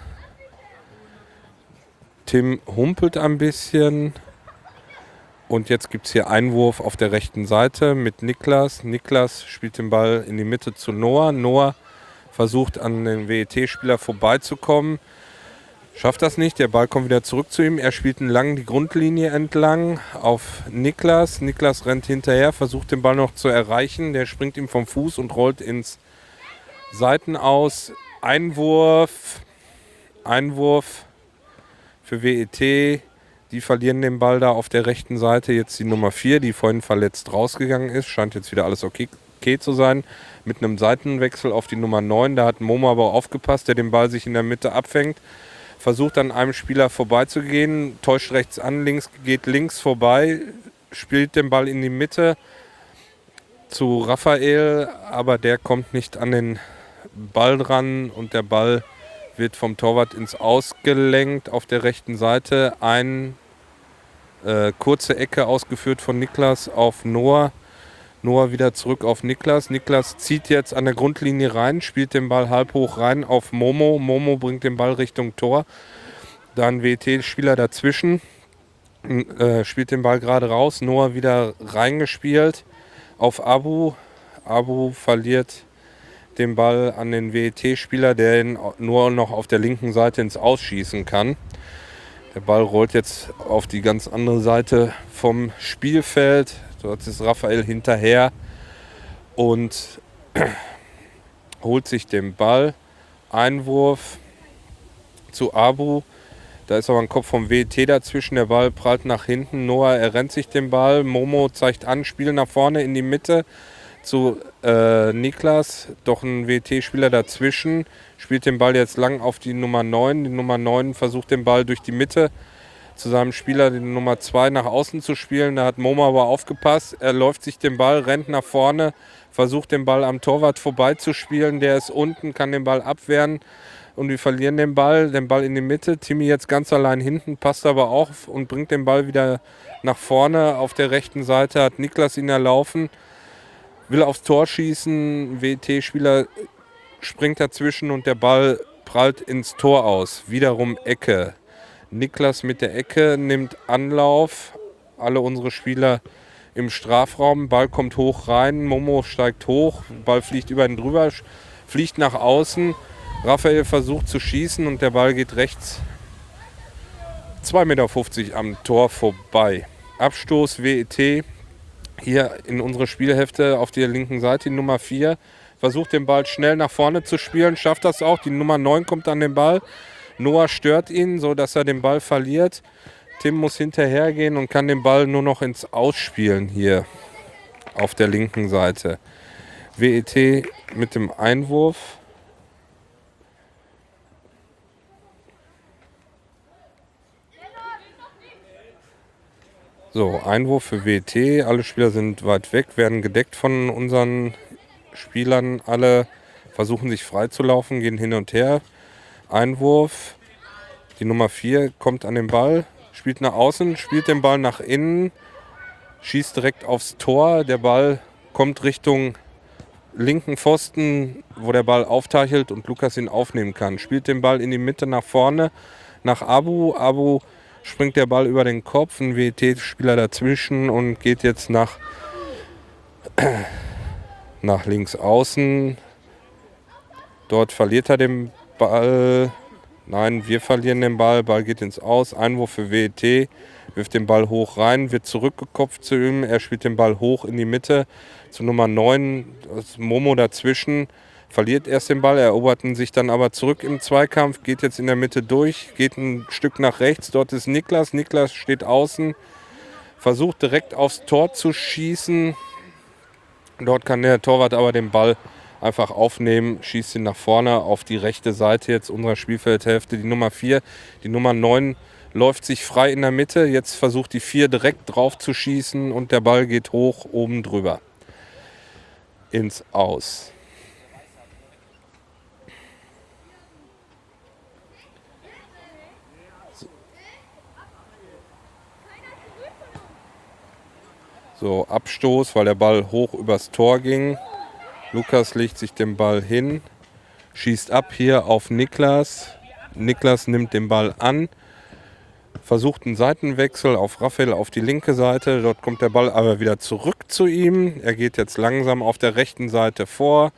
Tim humpelt ein bisschen. Und jetzt gibt es hier Einwurf auf der rechten Seite mit Niklas. Niklas spielt den Ball in die Mitte zu Noah. Noah versucht an den W E T-Spieler vorbeizukommen. Schafft das nicht. Der Ball kommt wieder zurück zu ihm. Er spielt ihn lang die Grundlinie entlang auf Niklas. Niklas rennt hinterher, versucht den Ball noch zu erreichen. Der springt ihm vom Fuß und rollt ins Seitenaus. Einwurf. Einwurf für W E T. Die verlieren den Ball da auf der rechten Seite. Jetzt die Nummer vier, die vorhin verletzt rausgegangen ist. Scheint jetzt wieder alles okay, okay zu sein. Mit einem Seitenwechsel auf die Nummer neun. Da hat Momo aber aufgepasst, der den Ball sich in der Mitte abfängt. Versucht an einem Spieler vorbeizugehen. Täuscht rechts an, links geht links vorbei. Spielt den Ball in die Mitte zu Raphael. Aber der kommt nicht an den Ball dran. Und der Ball wird vom Torwart ins Aus gelenkt. Auf der rechten Seite ein Äh, kurze Ecke ausgeführt von Niklas auf Noah. Noah wieder zurück auf Niklas. Niklas zieht jetzt an der Grundlinie rein, spielt den Ball halb hoch rein auf Momo. Momo bringt den Ball Richtung Tor. Dann W E T-Spieler dazwischen, äh, spielt den Ball gerade raus. Noah wieder reingespielt auf Abu. Abu verliert den Ball an den W E T-Spieler, der ihn nur noch auf der linken Seite ins Ausschießen kann. Der Ball rollt jetzt auf die ganz andere Seite vom Spielfeld. Dort ist Raphael hinterher und holt sich den Ball. Einwurf zu Abu. Da ist aber ein Kopf vom W E T dazwischen. Der Ball prallt nach hinten. Noah errennt sich den Ball. Momo zeigt an, Spiel nach vorne in die Mitte zu äh, Niklas. Doch ein W E T-Spieler dazwischen. Spielt den Ball jetzt lang auf die Nummer neun. Die Nummer neun versucht den Ball durch die Mitte zu seinem Spieler, die Nummer zwei, nach außen zu spielen. Da hat Momo aber aufgepasst. Er läuft sich den Ball, rennt nach vorne, versucht den Ball am Torwart vorbeizuspielen. Der ist unten, kann den Ball abwehren und wir verlieren den Ball. Den Ball in die Mitte. Timmy jetzt ganz allein hinten, passt aber auf und bringt den Ball wieder nach vorne. Auf der rechten Seite hat Niklas ihn erlaufen, will aufs Tor schießen. W E T-Spieler springt dazwischen und der Ball prallt ins Tor aus. Wiederum Ecke. Niklas mit der Ecke nimmt Anlauf. Alle unsere Spieler im Strafraum. Ball kommt hoch rein. Momo steigt hoch. Ball fliegt über ihn drüber. Fliegt nach außen. Raphael versucht zu schießen und der Ball geht rechts zwei Meter fünfzig am Tor vorbei. Abstoß W E T. Hier in unsere Spielhälfte auf der linken Seite die Nummer vier. Versucht den Ball schnell nach vorne zu spielen, schafft das auch. Die Nummer neun kommt an den Ball. Noah stört ihn, sodass er den Ball verliert. Tim muss hinterhergehen und kann den Ball nur noch ins Ausspielen hier auf der linken Seite. W E T mit dem Einwurf. So, Einwurf für W E T. Alle Spieler sind weit weg, werden gedeckt von unseren Spielern. Alle versuchen sich frei zu laufen, gehen hin und her. Einwurf. Die Nummer vier kommt an den Ball, spielt nach außen, spielt den Ball nach innen, schießt direkt aufs Tor. Der Ball kommt Richtung linken Pfosten, wo der Ball aufteichelt und Lukas ihn aufnehmen kann. Spielt den Ball in die Mitte nach vorne, nach Abu. Abu springt der Ball über den Kopf, ein W E T-Spieler dazwischen und geht jetzt nach, nach links außen. Dort verliert er den Ball. Nein, wir verlieren den Ball. Ball geht ins Aus. Einwurf für W E T. Wirft den Ball hoch rein, wird zurückgekopft zu ihm. Er spielt den Ball hoch in die Mitte zu Nummer neun. Momo dazwischen. Verliert erst den Ball, erobert ihn sich dann aber zurück im Zweikampf. Geht jetzt in der Mitte durch. Geht ein Stück nach rechts. Dort ist Niklas. Niklas steht außen. Versucht direkt aufs Tor zu schießen. Dort kann der Torwart aber den Ball einfach aufnehmen, schießt ihn nach vorne auf die rechte Seite jetzt unserer Spielfeldhälfte. Die Nummer vier, die Nummer neun läuft sich frei in der Mitte. Jetzt versucht die vier direkt drauf zu schießen und der Ball geht hoch oben drüber ins Aus. So, Abstoß, weil der Ball hoch übers Tor ging. Lukas legt sich den Ball hin, schießt ab hier auf Niklas. Niklas nimmt den Ball an, versucht einen Seitenwechsel auf Raphael auf die linke Seite. Dort kommt der Ball aber wieder zurück zu ihm. Er geht jetzt langsam auf der rechten Seite vor.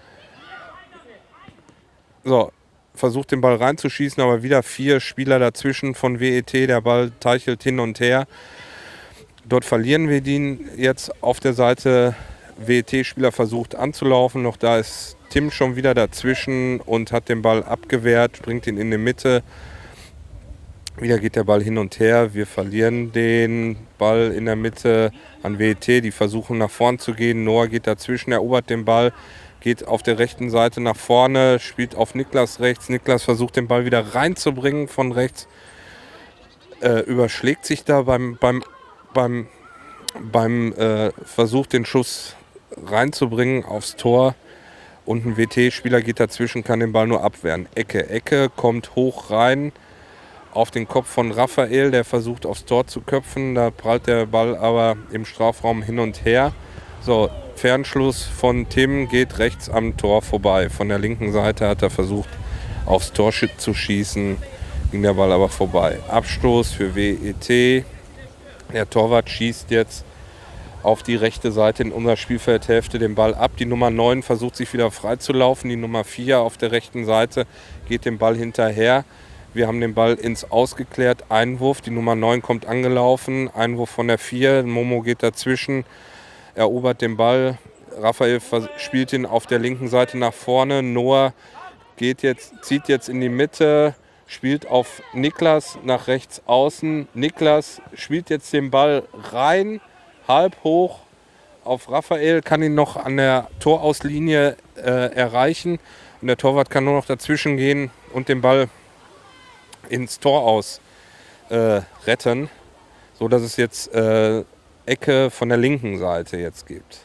So, versucht den Ball reinzuschießen, aber wieder vier Spieler dazwischen von W E T. Der Ball teichelt hin und her. Dort verlieren wir den jetzt auf der Seite. W E T-Spieler versucht anzulaufen. Noch da ist Tim schon wieder dazwischen und hat den Ball abgewehrt, bringt ihn in die Mitte. Wieder geht der Ball hin und her. Wir verlieren den Ball in der Mitte an W E T. Die versuchen nach vorn zu gehen. Noah geht dazwischen, erobert den Ball, geht auf der rechten Seite nach vorne, spielt auf Niklas rechts. Niklas versucht den Ball wieder reinzubringen von rechts. Äh, überschlägt sich da beim, beim, beim, beim äh, Versuch, den Schuss reinzubringen aufs Tor. Und ein W T-Spieler geht dazwischen, kann den Ball nur abwehren. Ecke, Ecke, kommt hoch rein auf den Kopf von Raphael, der versucht aufs Tor zu köpfen. Da prallt der Ball aber im Strafraum hin und her. So, Fernschluss von Tim geht rechts am Tor vorbei. Von der linken Seite hat er versucht aufs Tor zu schießen, ging der Ball aber vorbei. Abstoß für W E T. Der Torwart schießt jetzt auf die rechte Seite in unserer Spielfeldhälfte den Ball ab. Die Nummer neun versucht sich wieder frei zu laufen. Die Nummer vier auf der rechten Seite geht dem Ball hinterher. Wir haben den Ball ins Aus geklärt. Einwurf. Die Nummer neun kommt angelaufen. Einwurf von der vier. Momo geht dazwischen, erobert den Ball. Raphael spielt ihn auf der linken Seite nach vorne. Noah geht jetzt, zieht jetzt in die Mitte, spielt auf Niklas nach rechts außen. Niklas spielt jetzt den Ball rein, halb hoch auf Raphael, kann ihn noch an der Torauslinie äh, erreichen. Und der Torwart kann nur noch dazwischen gehen und den Ball ins Tor aus äh, retten, so dass es jetzt äh, Ecke von der linken Seite jetzt gibt.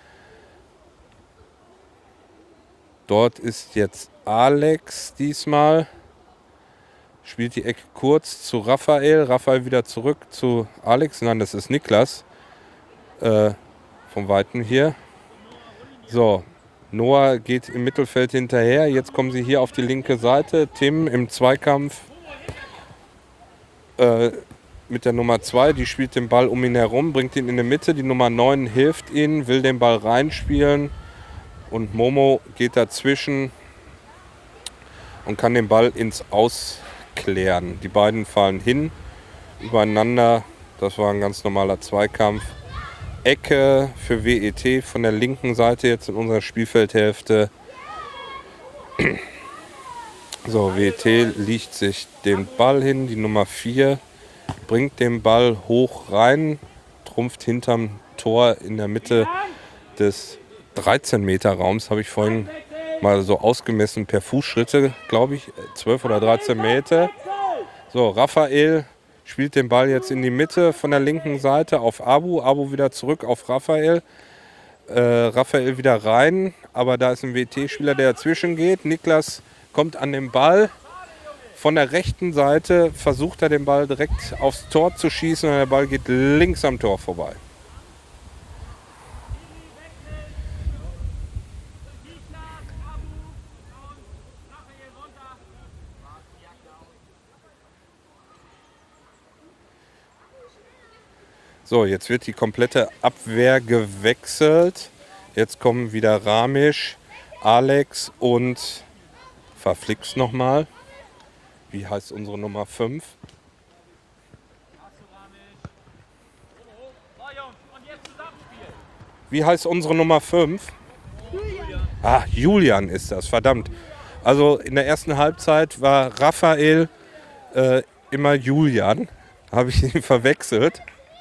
Dort ist jetzt Alex diesmal, spielt die Ecke kurz zu Raphael, Raphael wieder zurück zu Alex, nein, das ist Niklas, äh, vom Weiten hier. So, Noah geht im Mittelfeld hinterher, jetzt kommen sie hier auf die linke Seite, Tim im Zweikampf äh, mit der Nummer zwei, die spielt den Ball um ihn herum, bringt ihn in die Mitte, die Nummer neun hilft ihm, will den Ball reinspielen und Momo geht dazwischen und kann den Ball ins Aus klären. Die beiden fallen hin, übereinander, das war ein ganz normaler Zweikampf. Ecke für W E T von der linken Seite jetzt in unserer Spielfeldhälfte. So, W E T liegt sich den Ball hin, die Nummer vier bringt den Ball hoch rein, trumpft hinterm Tor in der Mitte des dreizehn Meter Raums, habe ich vorhin mal so ausgemessen per Fußschritte, glaube ich, zwölf oder dreizehn Meter. So, Raphael spielt den Ball jetzt in die Mitte von der linken Seite auf Abu, Abu wieder zurück auf Raphael. Äh, Raphael wieder rein, aber da ist ein W E T-Spieler, der dazwischen geht. Niklas kommt an den Ball. Von der rechten Seite versucht er den Ball direkt aufs Tor zu schießen und der Ball geht links am Tor vorbei. So, jetzt wird die komplette Abwehr gewechselt. Jetzt kommen wieder Ramesh, Alex und verflixt nochmal. Wie heißt unsere Nummer fünf? Wie heißt unsere Nummer fünf? Julian. Ah, Julian ist das, verdammt. Also in der ersten Halbzeit war Raphael äh, immer Julian. Habe ich ihn verwechselt.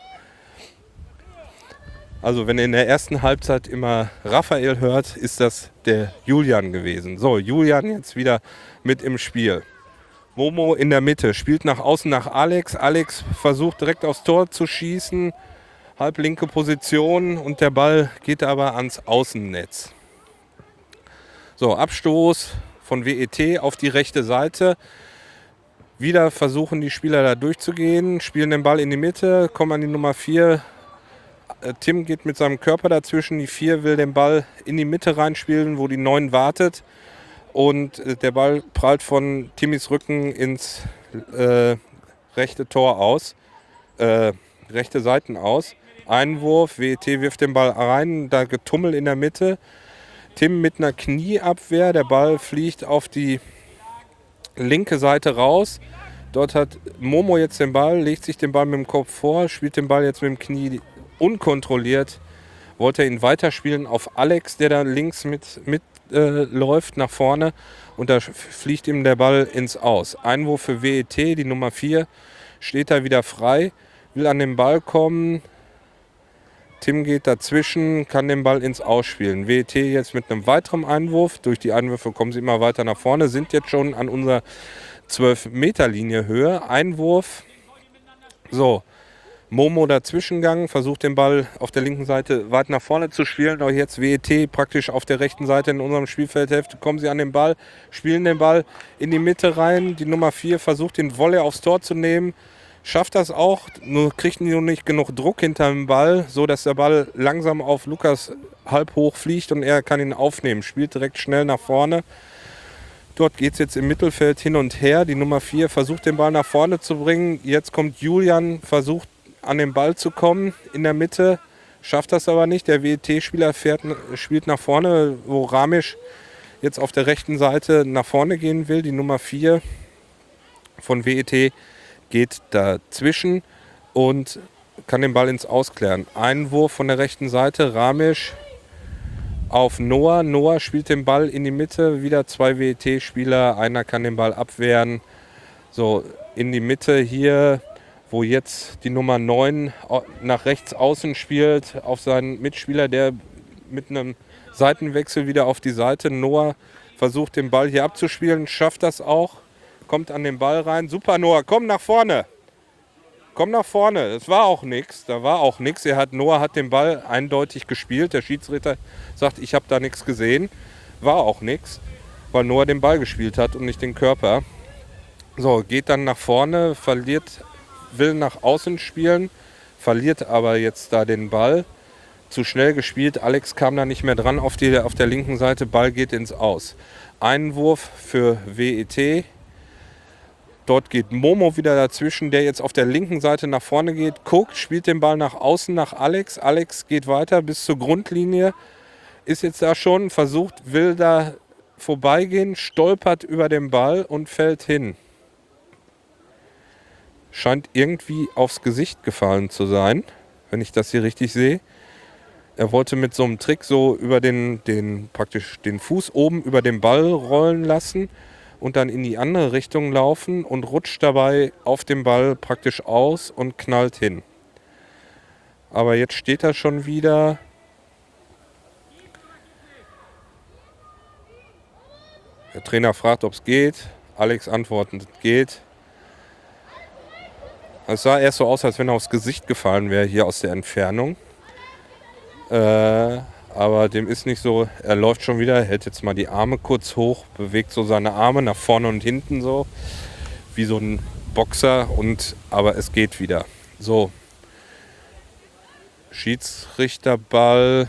Also wenn ihr in der ersten Halbzeit immer Raphael hört, ist das der Julian gewesen. So, Julian jetzt wieder mit im Spiel. Momo in der Mitte, spielt nach außen nach Alex. Alex versucht direkt aufs Tor zu schießen. Halblinke Position und der Ball geht aber ans Außennetz. So, Abstoß von W E T auf die rechte Seite. Wieder versuchen die Spieler da durchzugehen, spielen den Ball in die Mitte, kommen an die Nummer vier. Äh, Tim geht mit seinem Körper dazwischen. Die vier will den Ball in die Mitte reinspielen, wo die neun wartet. Und äh, der Ball prallt von Timmys Rücken ins äh, rechte Tor aus. Äh, rechte Seiten aus. Einwurf, W E T wirft den Ball rein, da Getummel in der Mitte. Tim mit einer Knieabwehr, der Ball fliegt auf die linke Seite raus. Dort hat Momo jetzt den Ball, legt sich den Ball mit dem Kopf vor, spielt den Ball jetzt mit dem Knie unkontrolliert. Wollte er ihn weiterspielen auf Alex, der da links mit, mit äh, läuft nach vorne. Und da fliegt ihm der Ball ins Aus. Einwurf für W E T, die Nummer vier, steht da wieder frei, will an den Ball kommen. Tim geht dazwischen, kann den Ball ins Ausspielen. W E T jetzt mit einem weiteren Einwurf. Durch die Einwürfe kommen sie immer weiter nach vorne, sind jetzt schon an unserer zwölf Meter Linie Höhe. Einwurf. So, Momo dazwischengegangen, versucht den Ball auf der linken Seite weit nach vorne zu spielen. Auch jetzt W E T praktisch auf der rechten Seite in unserem Spielfeldhälfte. Kommen sie an den Ball, spielen den Ball in die Mitte rein. Die Nummer vier versucht den Volley aufs Tor zu nehmen. Schafft das auch, nur kriegt nur nicht genug Druck hinter dem Ball, so dass der Ball langsam auf Lukas halb hoch fliegt und er kann ihn aufnehmen. Spielt direkt schnell nach vorne. Dort geht es jetzt im Mittelfeld hin und her. Die Nummer vier versucht den Ball nach vorne zu bringen. Jetzt kommt Julian, versucht an den Ball zu kommen in der Mitte. Schafft das aber nicht. Der W E T-Spieler fährt, spielt nach vorne, wo Ramesh jetzt auf der rechten Seite nach vorne gehen will. Die Nummer vier von W E T geht dazwischen und kann den Ball ins Ausklären. Einwurf von der rechten Seite, Ramesh auf Noah. Noah spielt den Ball in die Mitte, wieder zwei W E T-Spieler, einer kann den Ball abwehren. So, in die Mitte hier, wo jetzt die Nummer neun nach rechts außen spielt, auf seinen Mitspieler, der mit einem Seitenwechsel wieder auf die Seite. Noah versucht den Ball hier abzuspielen, schafft das auch. Kommt an den Ball rein. Super, Noah, komm nach vorne. Komm nach vorne. Das war auch nichts. Da war auch nichts. Er hat, Noah hat den Ball eindeutig gespielt. Der Schiedsrichter sagt, ich habe da nichts gesehen. War auch nichts, weil Noah den Ball gespielt hat und nicht den Körper. So, geht dann nach vorne, verliert, will nach außen spielen, verliert aber jetzt da den Ball. Zu schnell gespielt. Alex kam da nicht mehr dran auf, die, auf der linken Seite. Ball geht ins Aus. Einwurf für W E T. Dort geht Momo wieder dazwischen, der jetzt auf der linken Seite nach vorne geht, guckt, spielt den Ball nach außen nach Alex. Alex geht weiter bis zur Grundlinie, ist jetzt da schon, versucht, will da vorbeigehen, stolpert über den Ball und fällt hin. Scheint irgendwie aufs Gesicht gefallen zu sein, wenn ich das hier richtig sehe. Er wollte mit so einem Trick so über den, den, praktisch den Fuß oben über den Ball rollen lassen und dann in die andere Richtung laufen und rutscht dabei auf dem Ball praktisch aus und knallt hin. Aber jetzt steht er schon wieder. Der Trainer fragt, ob es geht. Alex antwortet, es geht. Es sah erst so aus, als wenn er aufs Gesicht gefallen wäre, hier aus der Entfernung. Äh... Aber dem ist nicht so, er läuft schon wieder, hält jetzt mal die Arme kurz hoch, bewegt so seine Arme nach vorne und hinten so, wie so ein Boxer, und aber es geht wieder. So, Schiedsrichterball.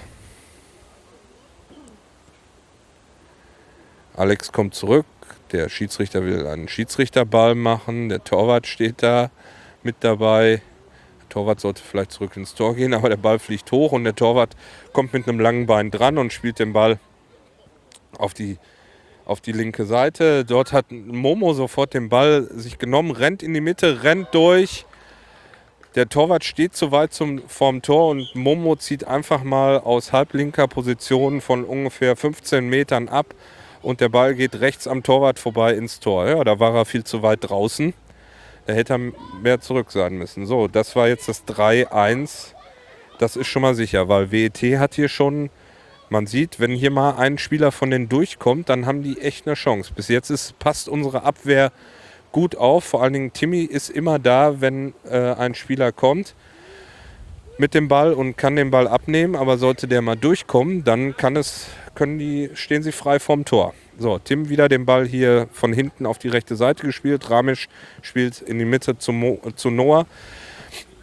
Alex kommt zurück, der Schiedsrichter will einen Schiedsrichterball machen, der Torwart steht da mit dabei. Torwart sollte vielleicht zurück ins Tor gehen, aber der Ball fliegt hoch und der Torwart kommt mit einem langen Bein dran und spielt den Ball auf die, auf die linke Seite. Dort hat Momo sofort den Ball sich genommen, rennt in die Mitte, rennt durch. Der Torwart steht zu weit zum, vorm Tor und Momo zieht einfach mal aus halblinker Position von ungefähr fünfzehn Metern ab und der Ball geht rechts am Torwart vorbei ins Tor. Ja, da war er viel zu weit draußen. Da hätte er mehr zurück sein müssen. So, das war jetzt das drei eins. Das ist schon mal sicher, weil W E T hat hier schon, man sieht, wenn hier mal ein Spieler von denen durchkommt, dann haben die echt eine Chance. Bis jetzt ist, passt unsere Abwehr gut auf. Vor allen Dingen Timmy ist immer da, wenn äh, ein Spieler kommt mit dem Ball und kann den Ball abnehmen. Aber sollte der mal durchkommen, dann kann es, können die, stehen sie frei vorm Tor. So, Tim wieder den Ball hier von hinten auf die rechte Seite gespielt. Ramesh spielt in die Mitte zu, Mo, zu Noah.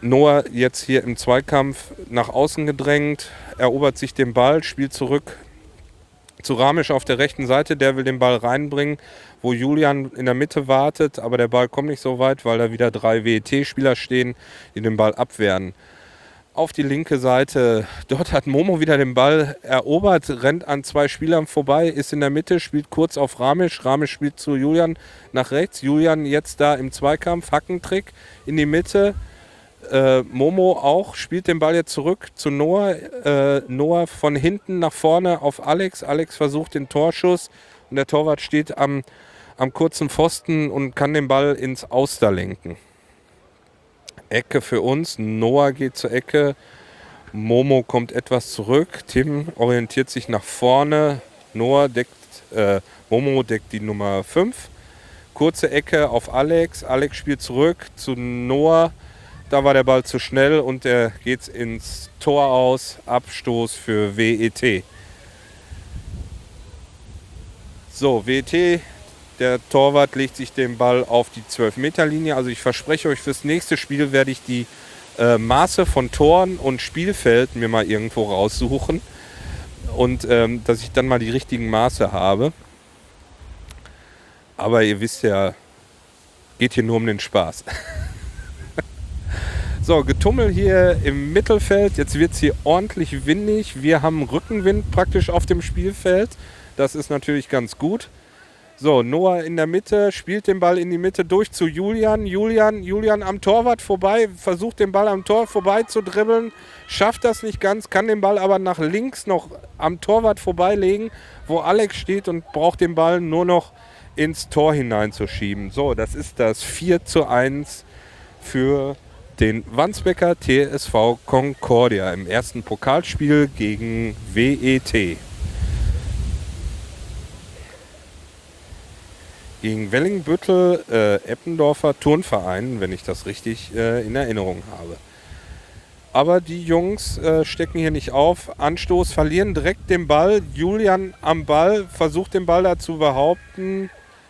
Noah jetzt hier im Zweikampf nach außen gedrängt, erobert sich den Ball, spielt zurück zu Ramesh auf der rechten Seite. Der will den Ball reinbringen, wo Julian in der Mitte wartet. Aber der Ball kommt nicht so weit, weil da wieder drei W E T-Spieler stehen, die den Ball abwehren. Auf die linke Seite, dort hat Momo wieder den Ball erobert, rennt an zwei Spielern vorbei, ist in der Mitte, spielt kurz auf Ramesh. Ramesh spielt zu Julian nach rechts. Julian jetzt da im Zweikampf, Hackentrick in die Mitte. Äh, Momo auch, spielt den Ball jetzt zurück zu Noah. Äh, Noah von hinten nach vorne auf Alex. Alex versucht den Torschuss und der Torwart steht am, am kurzen Pfosten und kann den Ball ins Auster lenken. Ecke für uns. Noah geht zur Ecke. Momo kommt etwas zurück. Tim orientiert sich nach vorne. Noah deckt, äh, Momo deckt die Nummer fünf. Kurze Ecke auf Alex. Alex spielt zurück zu Noah. Da war der Ball zu schnell und der geht ins Tor aus. Abstoß für W E T. So, W E T, der Torwart legt sich den Ball auf die zwölf Meter Linie. Also ich verspreche euch, fürs nächste Spiel werde ich die äh, Maße von Toren und Spielfeld mir mal irgendwo raussuchen. Und ähm, dass ich dann mal die richtigen Maße habe. Aber ihr wisst ja, geht hier nur um den Spaß. So, Getummel hier im Mittelfeld. Jetzt wird es hier ordentlich windig. Wir haben Rückenwind praktisch auf dem Spielfeld. Das ist natürlich ganz gut. So, Noah in der Mitte, spielt den Ball in die Mitte durch zu Julian. Julian, Julian am Torwart vorbei, versucht den Ball am Tor vorbei zu dribbeln. Schafft das nicht ganz, kann den Ball aber nach links noch am Torwart vorbeilegen, wo Alex steht und braucht den Ball nur noch ins Tor hineinzuschieben. So, das ist das vier zu eins für den Wandsbeker T S V Concordia im ersten Pokalspiel gegen W E T. Gegen Wellingbüttel äh, Eppendorfer Turnverein, wenn ich das richtig äh, in Erinnerung habe. Aber die Jungs äh, stecken hier nicht auf. Anstoß, verlieren direkt den Ball. Julian am Ball, versucht den Ball da zu behaupten.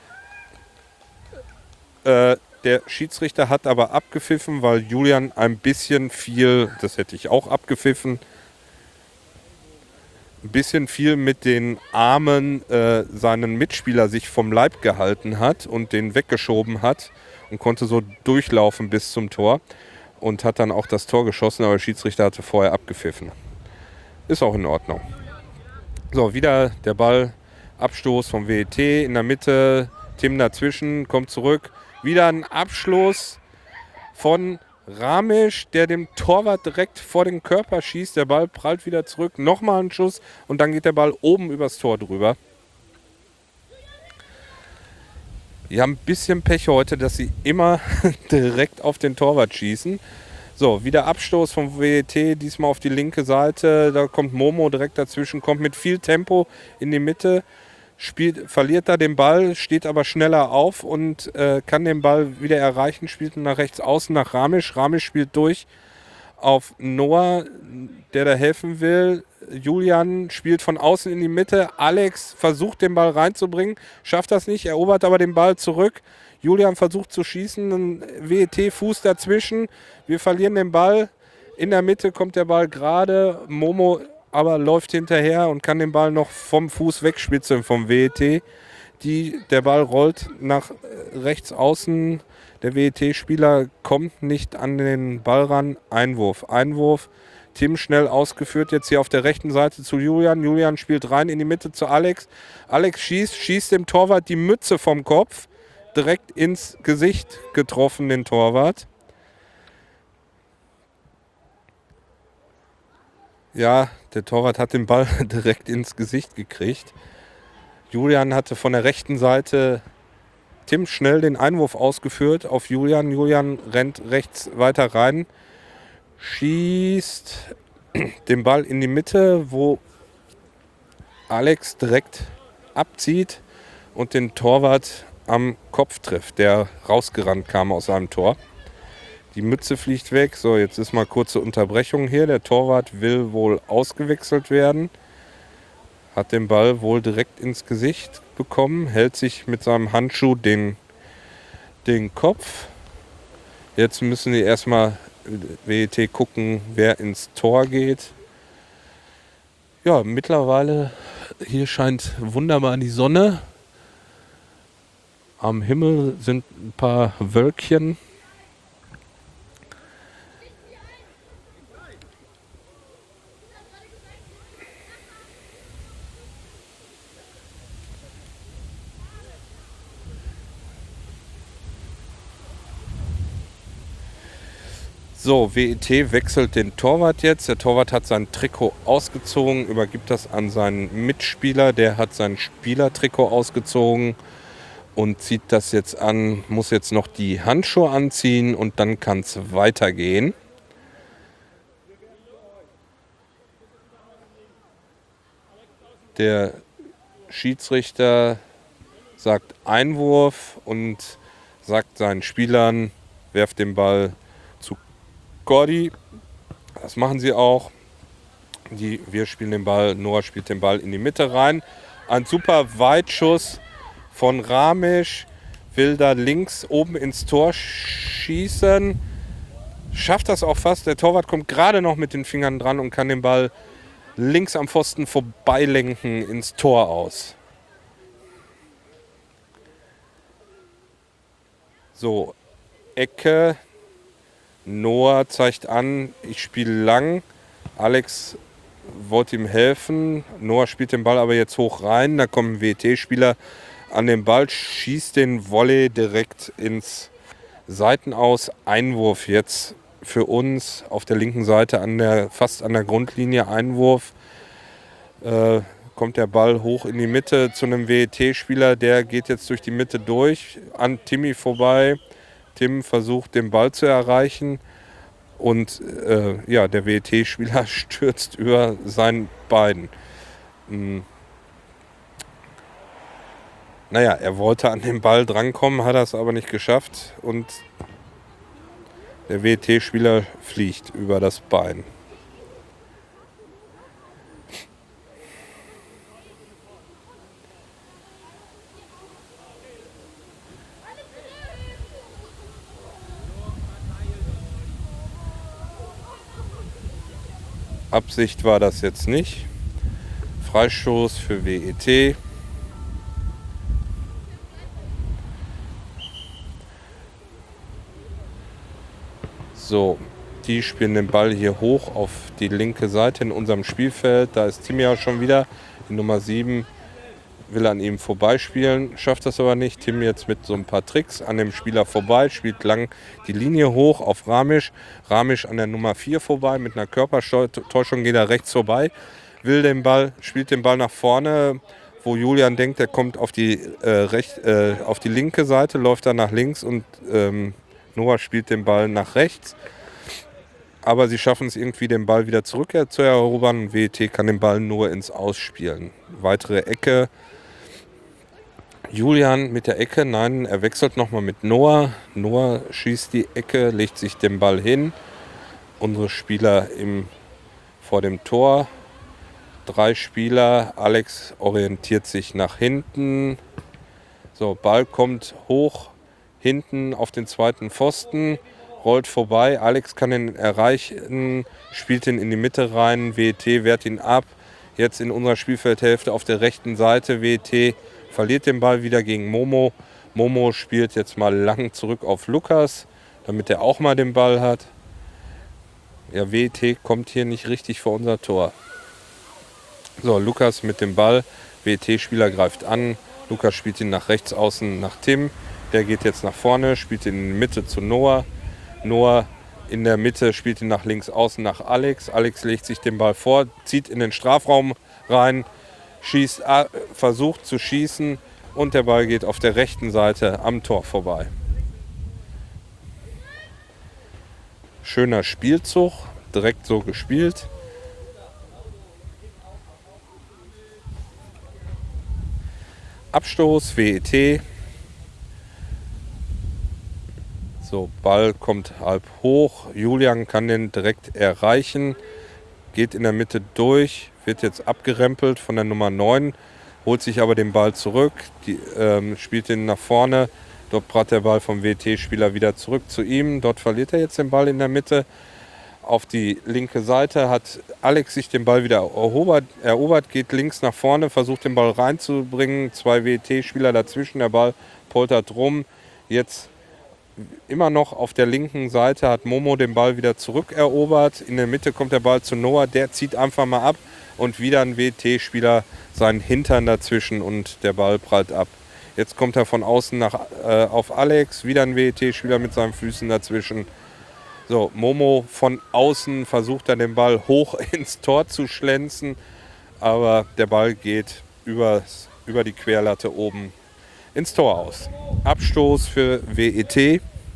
Äh, Der Schiedsrichter hat aber abgepfiffen, weil Julian ein bisschen viel, das hätte ich auch abgepfiffen, ein bisschen viel mit den Armen äh, seinen Mitspieler sich vom Leib gehalten hat und den weggeschoben hat und konnte so durchlaufen bis zum Tor und hat dann auch das Tor geschossen, aber der Schiedsrichter hatte vorher abgepfiffen. Ist auch in Ordnung. So, wieder der Ball, Abstoß vom W E T in der Mitte, Tim dazwischen, kommt zurück. Wieder ein Abschluss von Ramesh, der dem Torwart direkt vor den Körper schießt. Der Ball prallt wieder zurück. Nochmal ein Schuss und dann geht der Ball oben übers Tor drüber. Die haben ein bisschen Pech heute, dass sie immer direkt auf den Torwart schießen. So, wieder Abstoß vom W E T, diesmal auf die linke Seite. Da kommt Momo direkt dazwischen, kommt mit viel Tempo in die Mitte. Spielt, verliert da den Ball, steht aber schneller auf und äh, kann den Ball wieder erreichen, spielt nach rechts außen nach Ramesh. Ramesh spielt durch auf Noah, der da helfen will. Julian spielt von außen in die Mitte. Alex versucht den Ball reinzubringen, schafft das nicht, erobert aber den Ball zurück. Julian versucht zu schießen, ein W E T-Fuß dazwischen. Wir verlieren den Ball. In der Mitte kommt der Ball gerade. Momo aber läuft hinterher und kann den Ball noch vom Fuß wegspitzeln vom W E T. Die, der Ball rollt nach rechts außen. Der W E T-Spieler kommt nicht an den Ball ran. Einwurf, Einwurf. Tim schnell ausgeführt, jetzt hier auf der rechten Seite zu Julian. Julian spielt rein in die Mitte zu Alex. Alex schießt, schießt dem Torwart die Mütze vom Kopf. Direkt ins Gesicht getroffen, den Torwart. Ja, der Torwart hat den Ball direkt ins Gesicht gekriegt. Julian hatte von der rechten Seite Tim schnell den Einwurf ausgeführt auf Julian. Julian rennt rechts weiter rein, schießt den Ball in die Mitte, wo Alex direkt abzieht und den Torwart am Kopf trifft, der rausgerannt kam aus seinem Tor. Die Mütze fliegt weg. So, jetzt ist mal kurze Unterbrechung hier. Der Torwart will wohl ausgewechselt werden. Hat den Ball wohl direkt ins Gesicht bekommen. Hält sich mit seinem Handschuh den, den Kopf. Jetzt müssen die erstmal W E T gucken, wer ins Tor geht. Ja, mittlerweile hier scheint wunderbar die Sonne. Am Himmel sind ein paar Wölkchen. So, W E T wechselt den Torwart jetzt. Der Torwart hat sein Trikot ausgezogen, übergibt das an seinen Mitspieler. Der hat sein Spielertrikot ausgezogen und zieht das jetzt an, muss jetzt noch die Handschuhe anziehen und dann kann es weitergehen. Der Schiedsrichter sagt Einwurf und sagt seinen Spielern, werft den Ball zu Gordi. Das machen sie auch. Die, wir spielen den Ball, Noah spielt den Ball in die Mitte rein. Ein super Weitschuss von Ramesh, will da links oben ins Tor schießen. Schafft das auch fast. Der Torwart kommt gerade noch mit den Fingern dran und kann den Ball links am Pfosten vorbeilenken ins Tor aus. So, Ecke. Noah zeigt an, ich spiele lang. Alex wollte ihm helfen. Noah spielt den Ball aber jetzt hoch rein. Da kommen W E T-Spieler an den Ball, schießt den Volley direkt ins Seitenaus. Einwurf jetzt für uns auf der linken Seite, an der, fast an der Grundlinie. Einwurf. Äh, kommt der Ball hoch in die Mitte zu einem W E T-Spieler. Der geht jetzt durch die Mitte durch, an Timmy vorbei. Tim versucht, den Ball zu erreichen und äh, ja, der W E T-Spieler stürzt über sein Bein. Hm. Naja, er wollte an den Ball drankommen, hat das aber nicht geschafft und der W E T-Spieler fliegt über das Bein. Absicht war das jetzt nicht. Freistoß für W E T. So, die spielen den Ball hier hoch auf die linke Seite in unserem Spielfeld. Da ist Timmy auch schon wieder. Die Nummer sieben will an ihm vorbeispielen, schafft das aber nicht. Tim jetzt mit so ein paar Tricks an dem Spieler vorbei, spielt lang die Linie hoch auf Ramesh. Ramesh an der Nummer vier vorbei, mit einer Körpertäuschung geht er rechts vorbei, will den Ball, spielt den Ball nach vorne, wo Julian denkt, er kommt auf die, äh, recht, äh, auf die linke Seite, läuft dann nach links und ähm, Noah spielt den Ball nach rechts. Aber sie schaffen es irgendwie, den Ball wieder zurück zu erobern und W E T kann den Ball nur ins Ausspielen. Weitere Ecke. Julian mit der Ecke, nein, er wechselt nochmal mit Noah. Noah schießt die Ecke, legt sich den Ball hin. Unsere Spieler im, vor dem Tor. Drei Spieler, Alex orientiert sich nach hinten. So, Ball kommt hoch, hinten auf den zweiten Pfosten, rollt vorbei. Alex kann ihn erreichen, spielt ihn in die Mitte rein. W E T wehrt ihn ab. Jetzt in unserer Spielfeldhälfte auf der rechten Seite. W E T verliert den Ball wieder gegen Momo. Momo spielt jetzt mal lang zurück auf Lukas, damit er auch mal den Ball hat. Ja, W E T kommt hier nicht richtig vor unser Tor. So, Lukas mit dem Ball. W E T-Spieler greift an. Lukas spielt ihn nach rechts außen nach Tim. Der geht jetzt nach vorne, spielt ihn in die Mitte zu Noah. Noah in der Mitte spielt ihn nach links außen nach Alex. Alex legt sich den Ball vor, zieht in den Strafraum rein, schießt, versucht zu schießen und der Ball geht auf der rechten Seite am Tor vorbei. Schöner Spielzug, direkt so gespielt. Abstoß, W E T. So, Ball kommt halb hoch. Julian kann den direkt erreichen. Geht in der Mitte durch. Wird jetzt abgerempelt von der Nummer neun. Holt sich aber den Ball zurück. Die, ähm, spielt ihn nach vorne. Dort prallt der Ball vom W T-Spieler wieder zurück zu ihm. Dort verliert er jetzt den Ball in der Mitte. Auf die linke Seite hat Alex sich den Ball wieder erobert, erobert, geht links nach vorne, versucht den Ball reinzubringen. Zwei W T-Spieler dazwischen, der Ball poltert rum. Jetzt immer noch auf der linken Seite hat Momo den Ball wieder zurückerobert. In der Mitte kommt der Ball zu Noah, der zieht einfach mal ab und wieder ein W T-Spieler seinen Hintern dazwischen und der Ball prallt ab. Jetzt kommt er von außen nach, äh, auf Alex, wieder ein W T-Spieler mit seinen Füßen dazwischen. So, Momo von außen versucht dann den Ball hoch ins Tor zu schlänzen, aber der Ball geht übers, über die Querlatte oben ins Tor aus. Abstoß für W E T.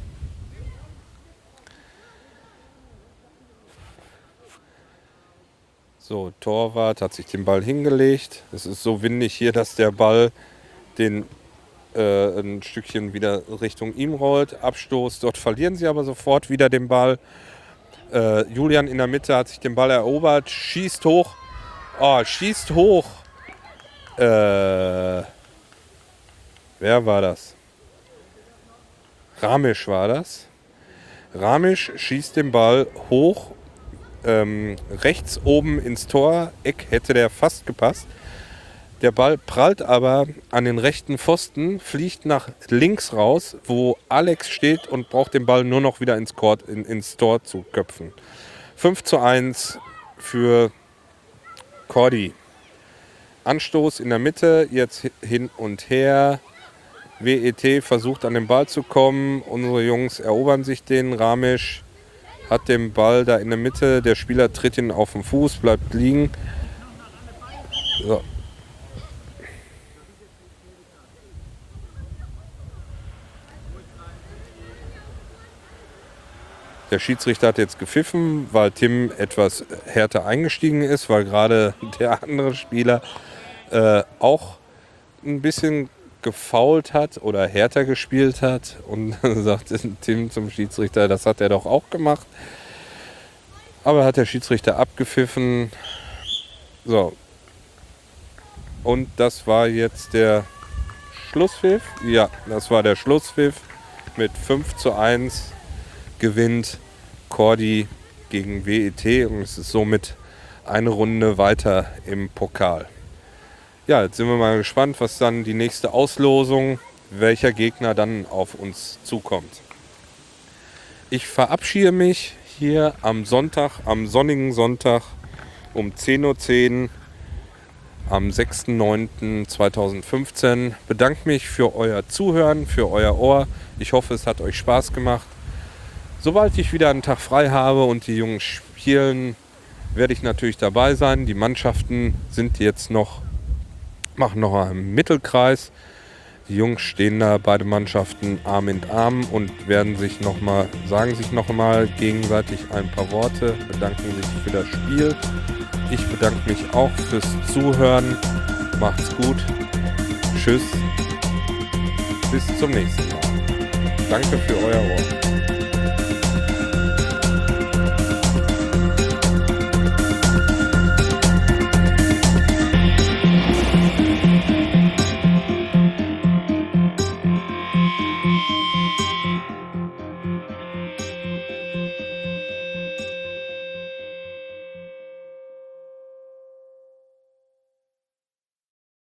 So, Torwart hat sich den Ball hingelegt. Es ist so windig hier, dass der Ball den äh, ein Stückchen wieder Richtung ihm rollt. Abstoß, dort verlieren sie aber sofort wieder den Ball. Äh, Julian in der Mitte hat sich den Ball erobert, schießt hoch. Oh, schießt hoch. Äh, wer war das? Ramesh war das. Ramesh schießt den Ball hoch. Ähm, rechts oben ins Tor. Eck hätte der fast gepasst. Der Ball prallt aber an den rechten Pfosten, fliegt nach links raus, wo Alex steht und braucht den Ball nur noch wieder ins, Court, in, ins Tor zu köpfen. fünf zu eins für Cordy. Anstoß in der Mitte, jetzt hin und her. W E T versucht an den Ball zu kommen. Unsere Jungs erobern sich den. Ramesh hat den Ball da in der Mitte. Der Spieler tritt ihn auf den Fuß, bleibt liegen. So. Der Schiedsrichter hat jetzt gepfiffen, weil Tim etwas härter eingestiegen ist, weil gerade der andere Spieler äh, auch ein bisschen gefoult hat oder härter gespielt hat. Und dann sagt Tim zum Schiedsrichter, das hat er doch auch gemacht. Aber hat der Schiedsrichter abgepfiffen. So. Und das war jetzt der Schlusspfiff. Ja, das war der Schlusspfiff. Mit fünf zu eins gewinnt Cordy gegen W E T und es ist somit eine Runde weiter im Pokal. Ja, jetzt sind wir mal gespannt, was dann die nächste Auslosung, welcher Gegner dann auf uns zukommt. Ich verabschiede mich hier am Sonntag, am sonnigen Sonntag um zehn Uhr zehn am sechster neunter zweitausendfünfzehn. Bedanke mich für euer Zuhören, für euer Ohr. Ich hoffe, es hat euch Spaß gemacht. Sobald ich wieder einen Tag frei habe und die Jungs spielen, werde ich natürlich dabei sein. Die Mannschaften sind jetzt noch, machen noch einen Mittelkreis. Die Jungs stehen da, beide Mannschaften Arm in Arm und werden sich noch mal, sagen sich noch mal gegenseitig ein paar Worte, bedanken sich für das Spiel. Ich bedanke mich auch fürs Zuhören. Macht's gut. Tschüss. Bis zum nächsten Mal. Danke für euer Ohr.